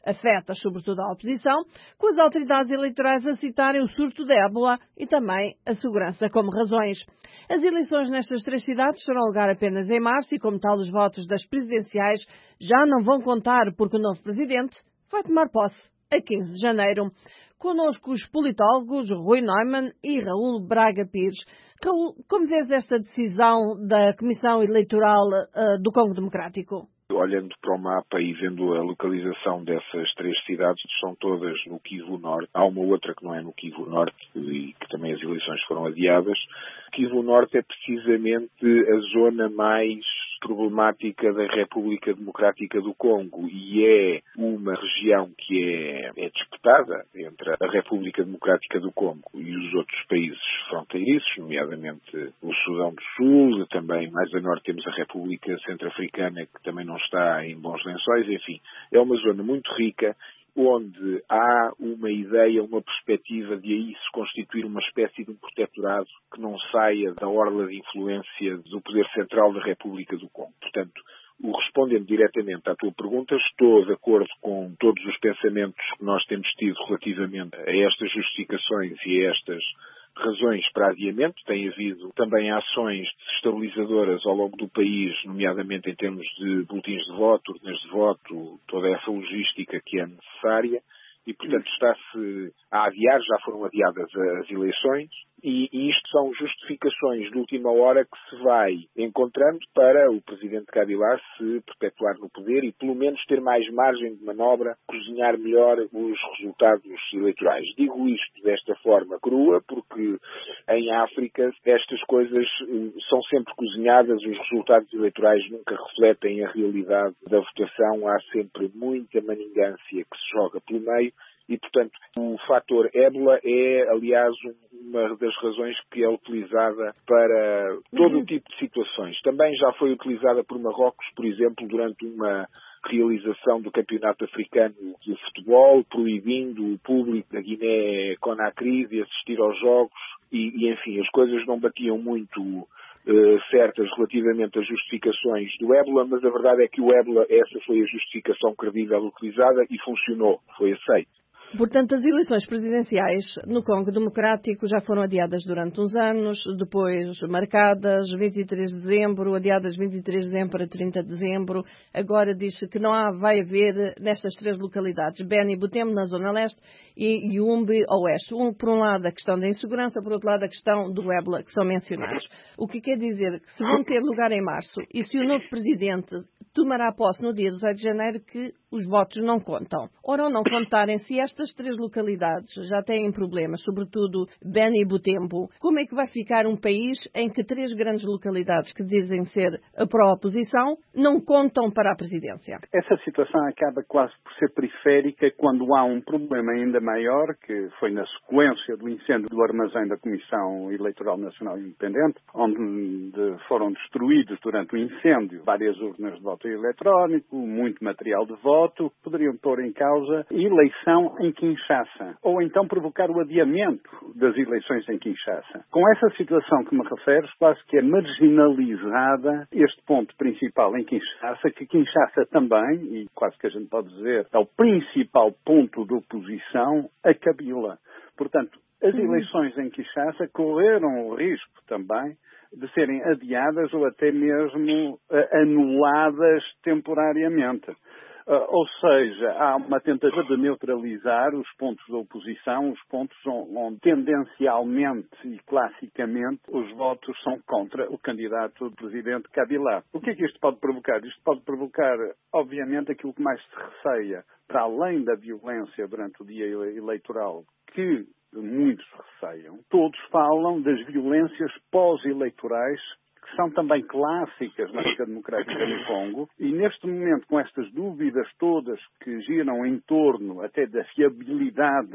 afeta sobretudo a oposição, com as autoridades eleitorais a citarem o surto de ébola e também a segurança como razões. As eleições nestas 3 cidades terão lugar apenas em março e, como tal, os votos das presidenciais já não vão contar porque o novo presidente vai tomar posse a 15 de janeiro. Connosco os politólogos Rui Neumann e Raul Braga Pires. Raul, como vês esta decisão da Comissão Eleitoral do Congo Democrático? Olhando para o mapa e vendo a localização dessas 3 cidades, são todas no Kivu Norte. Há uma outra que não é no Kivu Norte e que também as eleições foram adiadas. Kivu Norte é precisamente a zona mais problemática da República Democrática do Congo e é uma região que é disputada entre a República Democrática do Congo e os outros países fronteiriços, nomeadamente o Sudão do Sul, também mais a norte temos a República Centro-Africana, que também não está em bons lençóis. Enfim, é uma zona muito rica, onde há uma ideia, uma perspectiva de aí se constituir uma espécie de um protetorado que não saia da orla de influência do poder central da República do Congo. Portanto, respondendo diretamente à tua pergunta, estou de acordo com todos os pensamentos que nós temos tido relativamente a estas justificações e a estas razões para adiamento. Tem havido também ações desestabilizadoras ao longo do país, nomeadamente em termos de boletins de voto, ordens de voto, toda essa logística que é necessária e, portanto, está-se a adiar, já foram adiadas as eleições e isto são justificações de última hora que se vai encontrando para o presidente Kabila se perpetuar no poder e, pelo menos, ter mais margem de manobra, cozinhar melhor os resultados eleitorais. Digo isto desta forma crua porque em África estas coisas são sempre cozinhadas, os resultados eleitorais nunca refletem a realidade da votação, há sempre muita maningância que se joga pelo meio. E, portanto, o fator ébola é, aliás, uma das razões que é utilizada para todo o tipo de situações. Também já foi utilizada por Marrocos, por exemplo, durante uma realização do Campeonato Africano de Futebol, proibindo o público da Guiné-Conakry de assistir aos jogos e, enfim, as coisas não batiam muito certas relativamente às justificações do ébola, mas a verdade é que o ébola, essa foi a justificação credível utilizada e funcionou, foi aceito. Portanto, as eleições presidenciais no Congo Democrático já foram adiadas durante uns anos, depois marcadas 23 de dezembro, adiadas 23 de dezembro para 30 de dezembro. Agora diz-se que não vai haver nestas 3 localidades, Beni e Butembo na zona leste e Yumbi ao oeste. Por um lado a questão da insegurança, por outro lado a questão do ébola que são mencionados. O que quer dizer que se vão ter lugar em março e se o novo presidente tomará posse no dia 18 de janeiro que os votos não contam. Ora, ao não contarem, se estas 3 localidades já têm problemas, sobretudo Beni e Butembo, como é que vai ficar um país em que 3 grandes localidades que dizem ser a pró-oposição não contam para a presidência? Essa situação acaba quase por ser periférica quando há um problema ainda maior, que foi na sequência do incêndio do armazém da Comissão Eleitoral Nacional Independente, onde foram destruídos durante o incêndio várias urnas de voto eletrónico, muito material de voto, que poderiam pôr em causa a eleição em Kinshasa, ou então provocar o adiamento das eleições em Kinshasa. Com essa situação que me referes, quase que é marginalizada este ponto principal em Kinshasa, que Kinshasa também, e quase que a gente pode dizer, é o principal ponto de oposição a Kabila. Portanto, as eleições em Kinshasa correram o risco também de serem adiadas ou até mesmo anuladas temporariamente. Ou seja, há uma tentativa de neutralizar os pontos da oposição, os pontos onde tendencialmente e classicamente os votos são contra o candidato do presidente Kabila. O que é que isto pode provocar? Isto pode provocar, obviamente, aquilo que mais se receia, para além da violência durante o dia eleitoral, que muitos receiam. Todos falam das violências pós-eleitorais, que são também clássicas na República Democrática do Congo, e neste momento, com estas dúvidas todas que giram em torno até da fiabilidade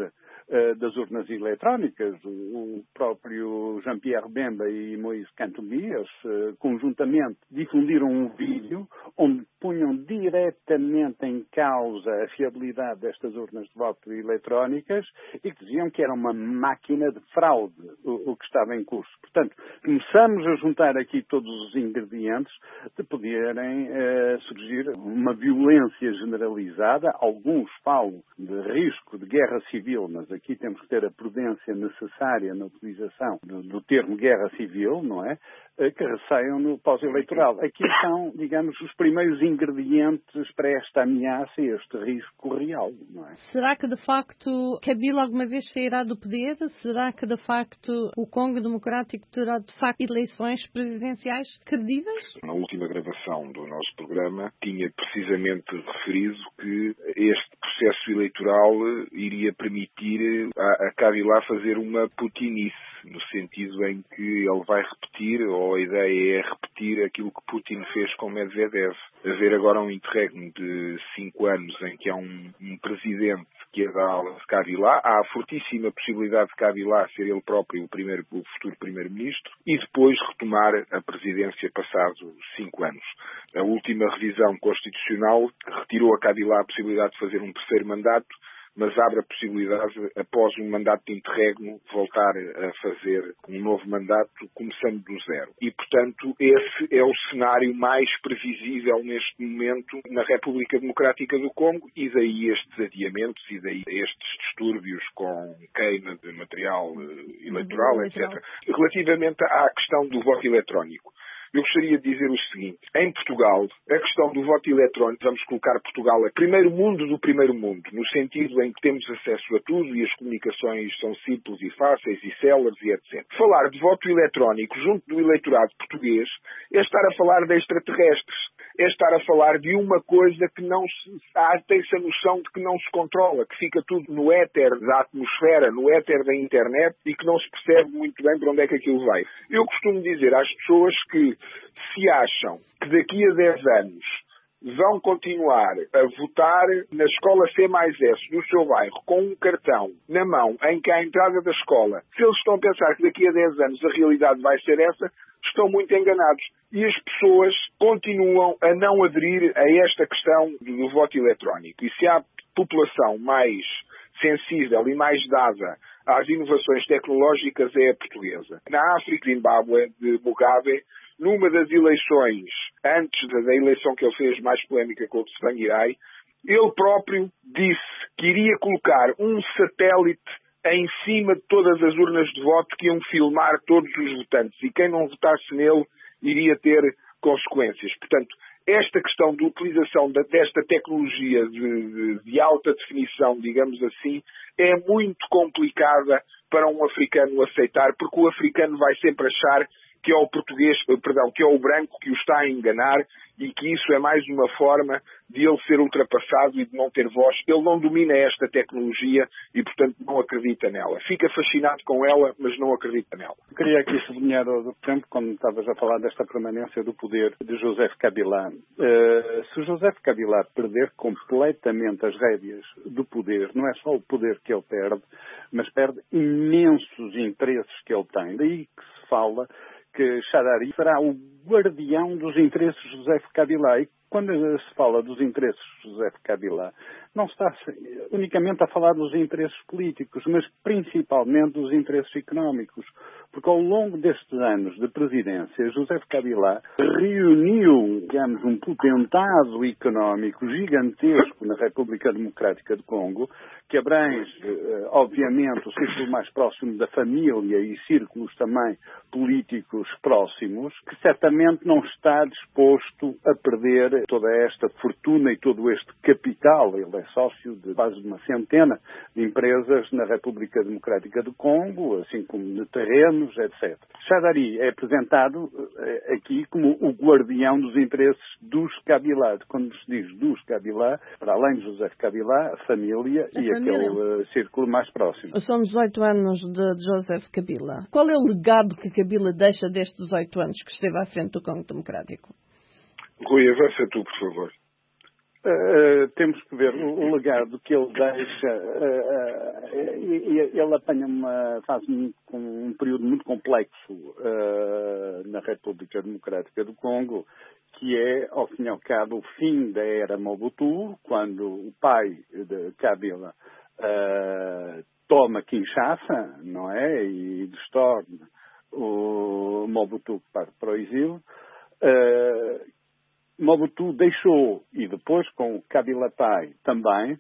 das urnas eletrónicas. O próprio Jean-Pierre Bemba e Moïse Katumbi, conjuntamente difundiram um vídeo onde punham diretamente em causa a fiabilidade destas urnas de voto eletrónicas e que diziam que era uma máquina de fraude o que estava em curso. Portanto, começamos a juntar aqui todos os ingredientes de poderem surgir uma violência generalizada. Alguns falam de risco de guerra civil, mas aqui temos que ter a prudência necessária na utilização do termo guerra civil, não é? Que receiam no pós-eleitoral. Aqui são, digamos, os primeiros ingredientes para esta ameaça e este risco real, não é? Será que, de facto, Kabila alguma vez sairá do poder? Será que, de facto, o Congo Democrático terá, de facto, eleições presidenciais credíveis? Na última gravação do nosso programa, tinha precisamente referido que este processo eleitoral iria permitir a Kabila fazer uma putinice, no sentido em que ele vai repetir, ou a ideia é repetir aquilo que Putin fez com Medvedev. Haver agora um interregno de 5 anos em que há um presidente que é da ala de Kabila, há a fortíssima possibilidade de Kabila ser ele próprio o futuro primeiro-ministro, e depois retomar a presidência passados 5 anos. A última revisão constitucional retirou a Kabila a possibilidade de fazer um terceiro mandato, mas abre a possibilidade, após um mandato de interregno, voltar a fazer um novo mandato, começando do zero. E, portanto, esse é o cenário mais previsível neste momento na República Democrática do Congo, e daí estes adiamentos, e daí estes distúrbios com queima de material eleitoral, etc. Relativamente à questão do voto eletrónico, eu gostaria de dizer o seguinte: em Portugal, a questão do voto eletrónico, vamos colocar Portugal a primeiro mundo do primeiro mundo, no sentido em que temos acesso a tudo e as comunicações são simples e fáceis e céleres e etc. Falar de voto eletrónico junto do eleitorado português é estar a falar de extraterrestres, é estar a falar de uma coisa que não tem-se a noção de que não se controla, que fica tudo no éter da atmosfera, no éter da internet, e que não se percebe muito bem para onde é que aquilo vai. Eu costumo dizer às pessoas que se acham que daqui a 10 anos vão continuar a votar na escola C+S do seu bairro com um cartão na mão em que à entrada da escola, se eles estão a pensar que daqui a 10 anos a realidade vai ser essa, estão muito enganados. E as pessoas continuam a não aderir a esta questão do voto eletrónico. E se há população mais sensível e mais dada às inovações tecnológicas é a portuguesa. Na África, Zimbábue, de Mugabe, numa das eleições, antes da eleição que ele fez mais polémica com o Tsvangirai, ele próprio disse que iria colocar um satélite em cima de todas as urnas de voto que iam filmar todos os votantes, e quem não votasse nele iria ter consequências. Portanto, esta questão de utilização desta tecnologia de alta definição, digamos assim, é muito complicada para um africano aceitar, porque o africano vai sempre achar que é o português, que é o branco que o está a enganar, e que isso é mais uma forma de ele ser ultrapassado e de não ter voz. Ele não domina esta tecnologia e, portanto, não acredita nela. Fica fascinado com ela, mas não acredita nela. Queria aqui sublinhar, por exemplo, quando estavas a falar desta permanência do poder de José Kabila. Se José Kabila perder completamente as rédeas do poder, não é só o poder que ele perde, mas perde imensos interesses que ele tem. Daí que se fala que Shadari será o guardião dos interesses de José Kabila. E quando se fala dos interesses de José Kabila, não se está unicamente a falar dos interesses políticos, mas principalmente dos interesses económicos. Porque ao longo destes anos de presidência, José Kabila reuniu, digamos, um potentado económico gigantesco na República Democrática do Congo, que abrange, obviamente, o círculo mais próximo da família e círculos também políticos próximos, que certamente não está disposto a perder toda esta fortuna e todo este capital. Ele é sócio de quase uma centena de empresas na República Democrática do Congo, assim como de terrenos, etc. Shadari é apresentado aqui como o guardião dos interesses dos Kabila. Quando se diz dos Kabila, para além de José Kabila, a família e aquele círculo mais próximo. São 18 anos de Joseph Kabila. Qual é o legado que Kabila deixa destes 18 anos que esteve à frente do Congo Democrático? Rui, avança tu, por favor. Temos que ver o legado que ele deixa. Ele apanha faz um período muito complexo na República Democrática do Congo, que é, ao fim e ao cabo, o fim da era Mobutu, quando o pai de Kabila toma Kinshasa, não é? E destorna o Mobutu que parte para o exílio. Mobutu deixou, e depois com o Kabila pai também,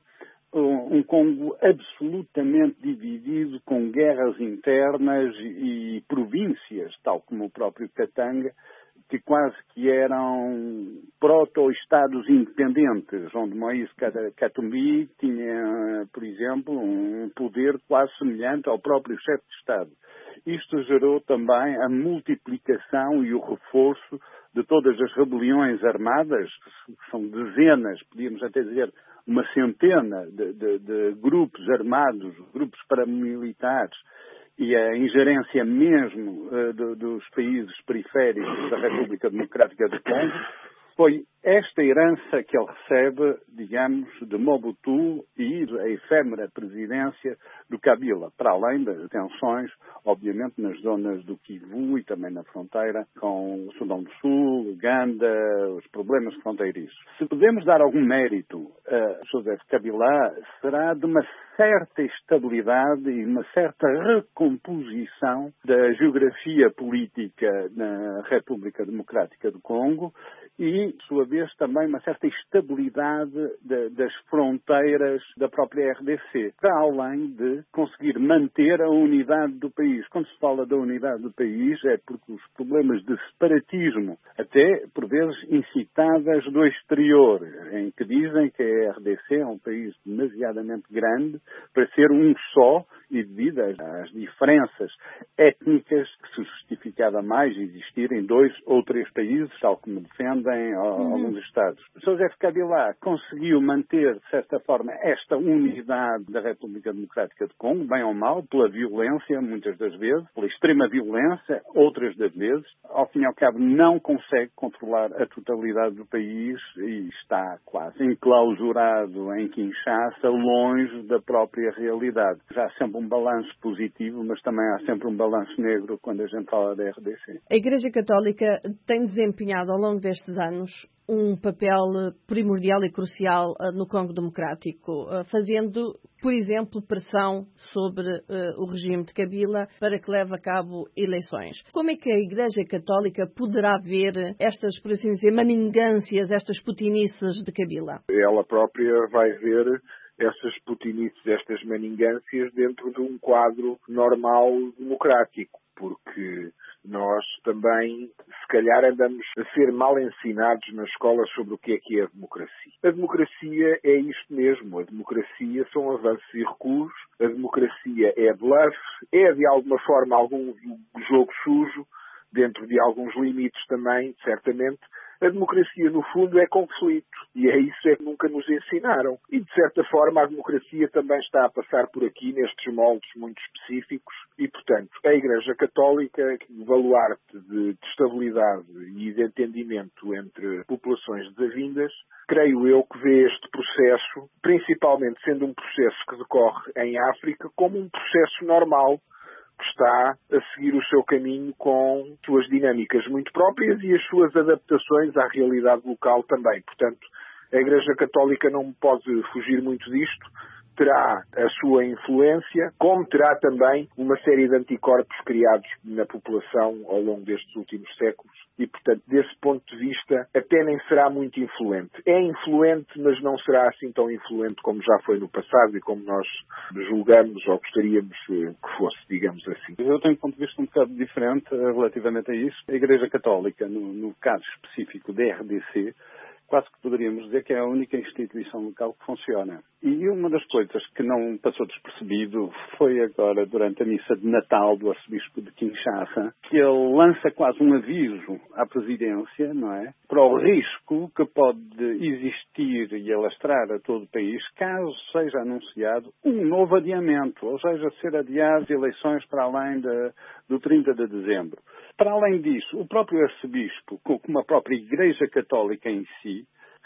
um Congo absolutamente dividido, com guerras internas e províncias, tal como o próprio Katanga, que quase que eram proto-estados independentes, onde Moïse Katumbi tinha, por exemplo, um poder quase semelhante ao próprio chefe de Estado. Isto gerou também a multiplicação e o reforço de todas as rebeliões armadas, que são dezenas, podíamos até dizer uma centena de grupos armados, grupos paramilitares, e a ingerência mesmo dos países periféricos da República Democrática do Congo. Foi esta herança que ele recebe, digamos, de Mobutu e a efêmera presidência do Kabila, para além das tensões, obviamente, nas zonas do Kivu e também na fronteira com o Sudão do Sul, Uganda, os problemas fronteiriços. Se podemos dar algum mérito a Joseph Kabila, será de uma certa estabilidade e uma certa recomposição da geografia política na República Democrática do Congo e, por sua vez, também uma certa estabilidade das fronteiras da própria RDC, para além de conseguir manter a unidade do país. Quando se fala da unidade do país é porque os problemas de separatismo, até por vezes incitadas do exterior, em que dizem que a RDC é um país demasiadamente grande para ser um só e devido às diferenças étnicas que se justificava mais existirem 2 ou 3 países, tal como defendem alguns Estados. Joseph Kabila conseguiu manter, de certa forma, esta unidade da República Democrática do Congo, bem ou mal, pela violência, muitas das vezes, pela extrema violência, outras das vezes. Ao fim e ao cabo, não consegue controlar a totalidade do país e está quase enclausurado em Kinshasa, longe da própria realidade. Já há sempre um balanço positivo, mas também há sempre um balanço negro quando a gente fala da RDC. A Igreja Católica tem desempenhado ao longo destes anos um papel primordial e crucial no Congo Democrático, fazendo, por exemplo, pressão sobre o regime de Kabila para que leve a cabo eleições. Como é que a Igreja Católica poderá ver estas, por assim dizer, maningâncias, estas putinices de Kabila? Ela própria vai ver essas putinices, estas maningâncias dentro de um quadro normal democrático, porque nós também, se calhar, andamos a ser mal ensinados nas escolas sobre o que é a democracia. A democracia é isto mesmo. A democracia são avanços e recuos. A democracia é bluff. É, de alguma forma, algum jogo sujo, dentro de alguns limites também, certamente. A democracia, no fundo, é conflito. E é isso que nunca nos ensinaram. E, de certa forma, a democracia também está a passar por aqui, nestes moldes muito específicos. E, portanto, a Igreja Católica, baluarte de estabilidade e de entendimento entre populações desavindas, creio eu que vê este processo, principalmente sendo um processo que decorre em África, como um processo normal, que está a seguir o seu caminho com suas dinâmicas muito próprias e as suas adaptações à realidade local também. Portanto, a Igreja Católica não pode fugir muito disto, terá a sua influência, como terá também uma série de anticorpos criados na população ao longo destes últimos séculos e, portanto, desse ponto de vista, até nem será muito influente. É influente, mas não será assim tão influente como já foi no passado e como nós julgamos ou gostaríamos que fosse, digamos assim. Eu tenho um ponto de vista um bocado diferente relativamente a isso. A Igreja Católica, no caso específico da RDC, quase que poderíamos dizer que é a única instituição local que funciona. E uma das coisas que não passou despercebido foi agora, durante a missa de Natal do arcebispo de Kinshasa, que ele lança quase um aviso à presidência, não é? Para o risco que pode existir e alastrar a todo o país caso seja anunciado um novo adiamento, ou seja, ser adiadas eleições para além do 30 de dezembro. Para além disso, o próprio arcebispo, como a própria Igreja Católica em si,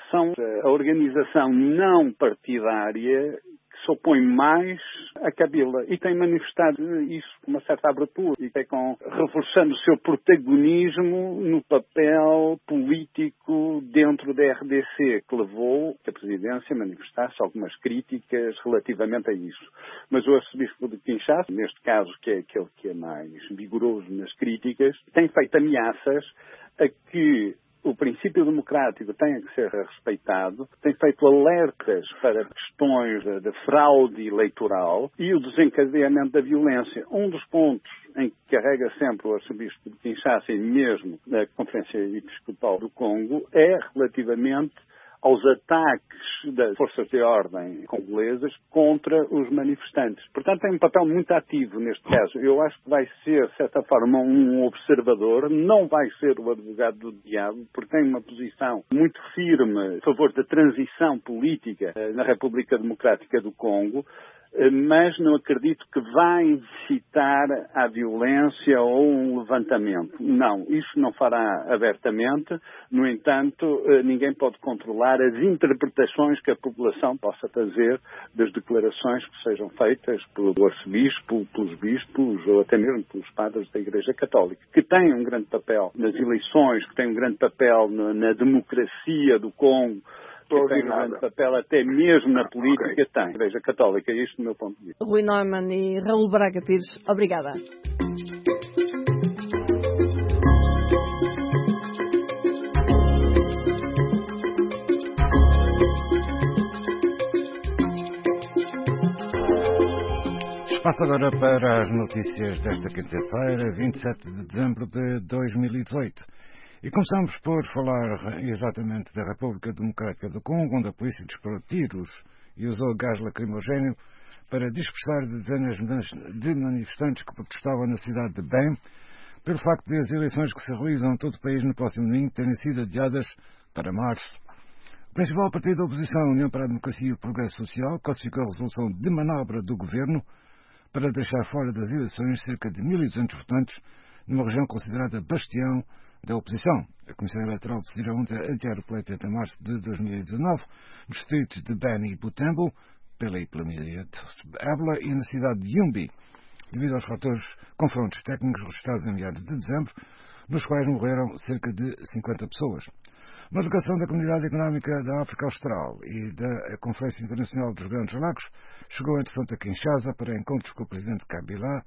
são a organização não partidária que se opõe mais a Kabila e tem manifestado isso com uma certa abertura e reforçando o seu protagonismo no papel político dentro da RDC, que levou a presidência a manifestar-se algumas críticas relativamente a isso. Mas o arcebispo de Kinshasa, neste caso que é aquele que é mais vigoroso nas críticas, tem feito ameaças a que o princípio democrático tenha que ser respeitado, tem feito alertas para questões de fraude eleitoral e o desencadeamento da violência. Um dos pontos em que carrega sempre o arcebispo de Kinshasa e mesmo na Conferência Episcopal do Congo é relativamente aos ataques das forças de ordem congolesas contra os manifestantes. Portanto, tem um papel muito ativo neste caso. Eu acho que vai ser, de certa forma, um observador, não vai ser o advogado do diabo, porque tem uma posição muito firme a favor da transição política na República Democrática do Congo, mas não acredito que vai incitar à violência ou um levantamento. Não, isso não fará abertamente. No entanto, ninguém pode controlar as interpretações que a população possa fazer das declarações que sejam feitas pelo arcebispo, pelos bispos ou até mesmo pelos padres da Igreja Católica, que têm um grande papel nas eleições, que têm um grande papel na democracia do Congo, que tem um grande papel até mesmo na política, tem. A Igreja Católica, isto do meu ponto de vista. Rui Neumann e Raul Braga Pires, obrigada. Espaço agora para as notícias desta quinta-feira, 27 de dezembro de 2018. E começamos por falar exatamente da República Democrática do Congo, onde a polícia disparou tiros e usou gás lacrimogéneo para dispersar dezenas de manifestantes que protestavam na cidade de Bem pelo facto de as eleições que se realizam em todo o país no próximo domingo terem sido adiadas para março. O principal partido da oposição, a União para a Democracia e o Progresso Social, classificou a resolução de manobra do governo para deixar fora das eleições cerca de 1.200 votantes numa região considerada bastião da oposição. A Comissão Eleitoral decidiu ontem adiar o pleito até março de 2019 nos distritos de Beni e Butembo, pela epidemia de ébola e na cidade de Yumbi, devido aos fatores confrontos técnicos registrados em meados de dezembro, nos quais morreram cerca de 50 pessoas. Uma delegação da Comunidade Económica da África Austral e da Conferência Internacional dos Grandes Lagos chegou entretanto a Kinshasa para encontros com o presidente Kabila,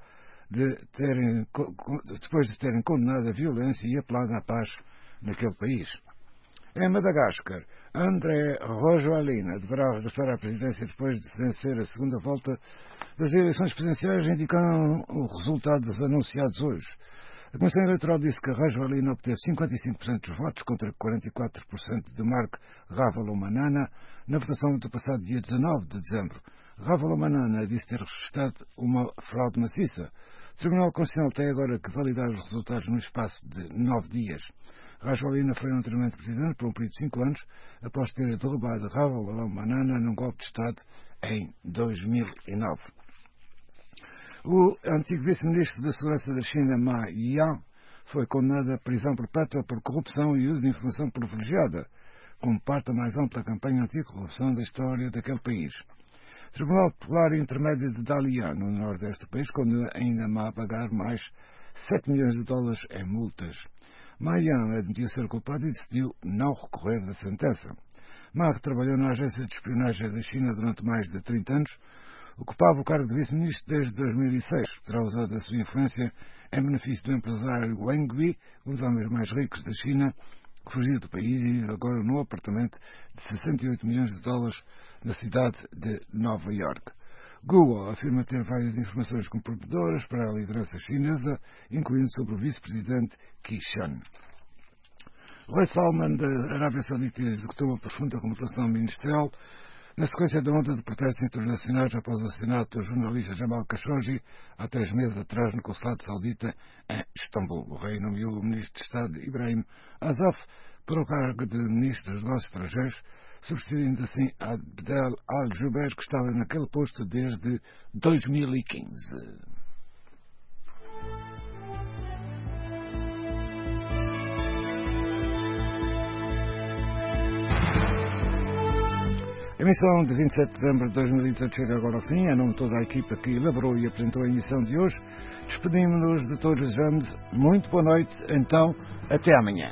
depois de terem condenado a violência e apelado à paz naquele país. Em Madagascar, André Rajoelina deverá regressar à presidência depois de vencer a segunda volta das eleições presidenciais, indicaram os resultados anunciados hoje. A Comissão Eleitoral disse que Rajoelina obteve 55% dos votos contra 44% de Marc Ravalomanana na votação do passado dia 19 de dezembro. Ravalomanana disse ter registrado uma fraude maciça. O Tribunal Constitucional tem agora que validar os resultados no espaço de 9 dias. Rajoelina foi anteriormente presidente por um período de 5 anos, após ter derrubado Ravalomanana num golpe de Estado em 2009. O antigo vice-ministro da Segurança da China, Ma Yan, foi condenado a prisão perpétua por corrupção e uso de informação privilegiada, como parte da mais ampla campanha anticorrupção da história daquele país. O Tribunal Popular Intermédio de Dalian, no nordeste do país, condena ainda Ma a pagar mais 7 milhões de dólares em multas. Ma Yan admitiu ser culpado e decidiu não recorrer da sentença. Ma, que trabalhou na agência de espionagem da China durante mais de 30 anos, ocupava o cargo de vice-ministro desde 2006. Terá usado a sua influência em benefício do empresário Wang Gui, um dos homens mais ricos da China, que fugiu do país e vive agora num apartamento de 68 milhões de dólares na cidade de Nova York. Guo afirma ter várias informações comprometedoras para a liderança chinesa, incluindo sobre o vice-presidente Qi Shan. O rei Salman da Arábia Saudita executou uma profunda remodelação ministerial na sequência da onda de protestos internacionais após o assassinato do jornalista Jamal Khashoggi há 3 meses atrás no consulado saudita em Istambul. O rei nomeou o ministro de Estado Ibrahim Azaf para o cargo de ministro dos Negócios Estrangeiros, substituindo assim Abdel Al-Jubeir, que estava naquele posto desde 2015. A emissão de 27 de dezembro de 2018 chega agora ao fim. Em nome de toda a equipa que elaborou e apresentou a emissão de hoje, despedimos-nos de todos desejando muito boa noite. Então, até amanhã.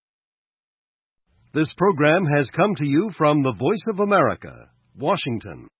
This program has come to you from the Voice of America, Washington.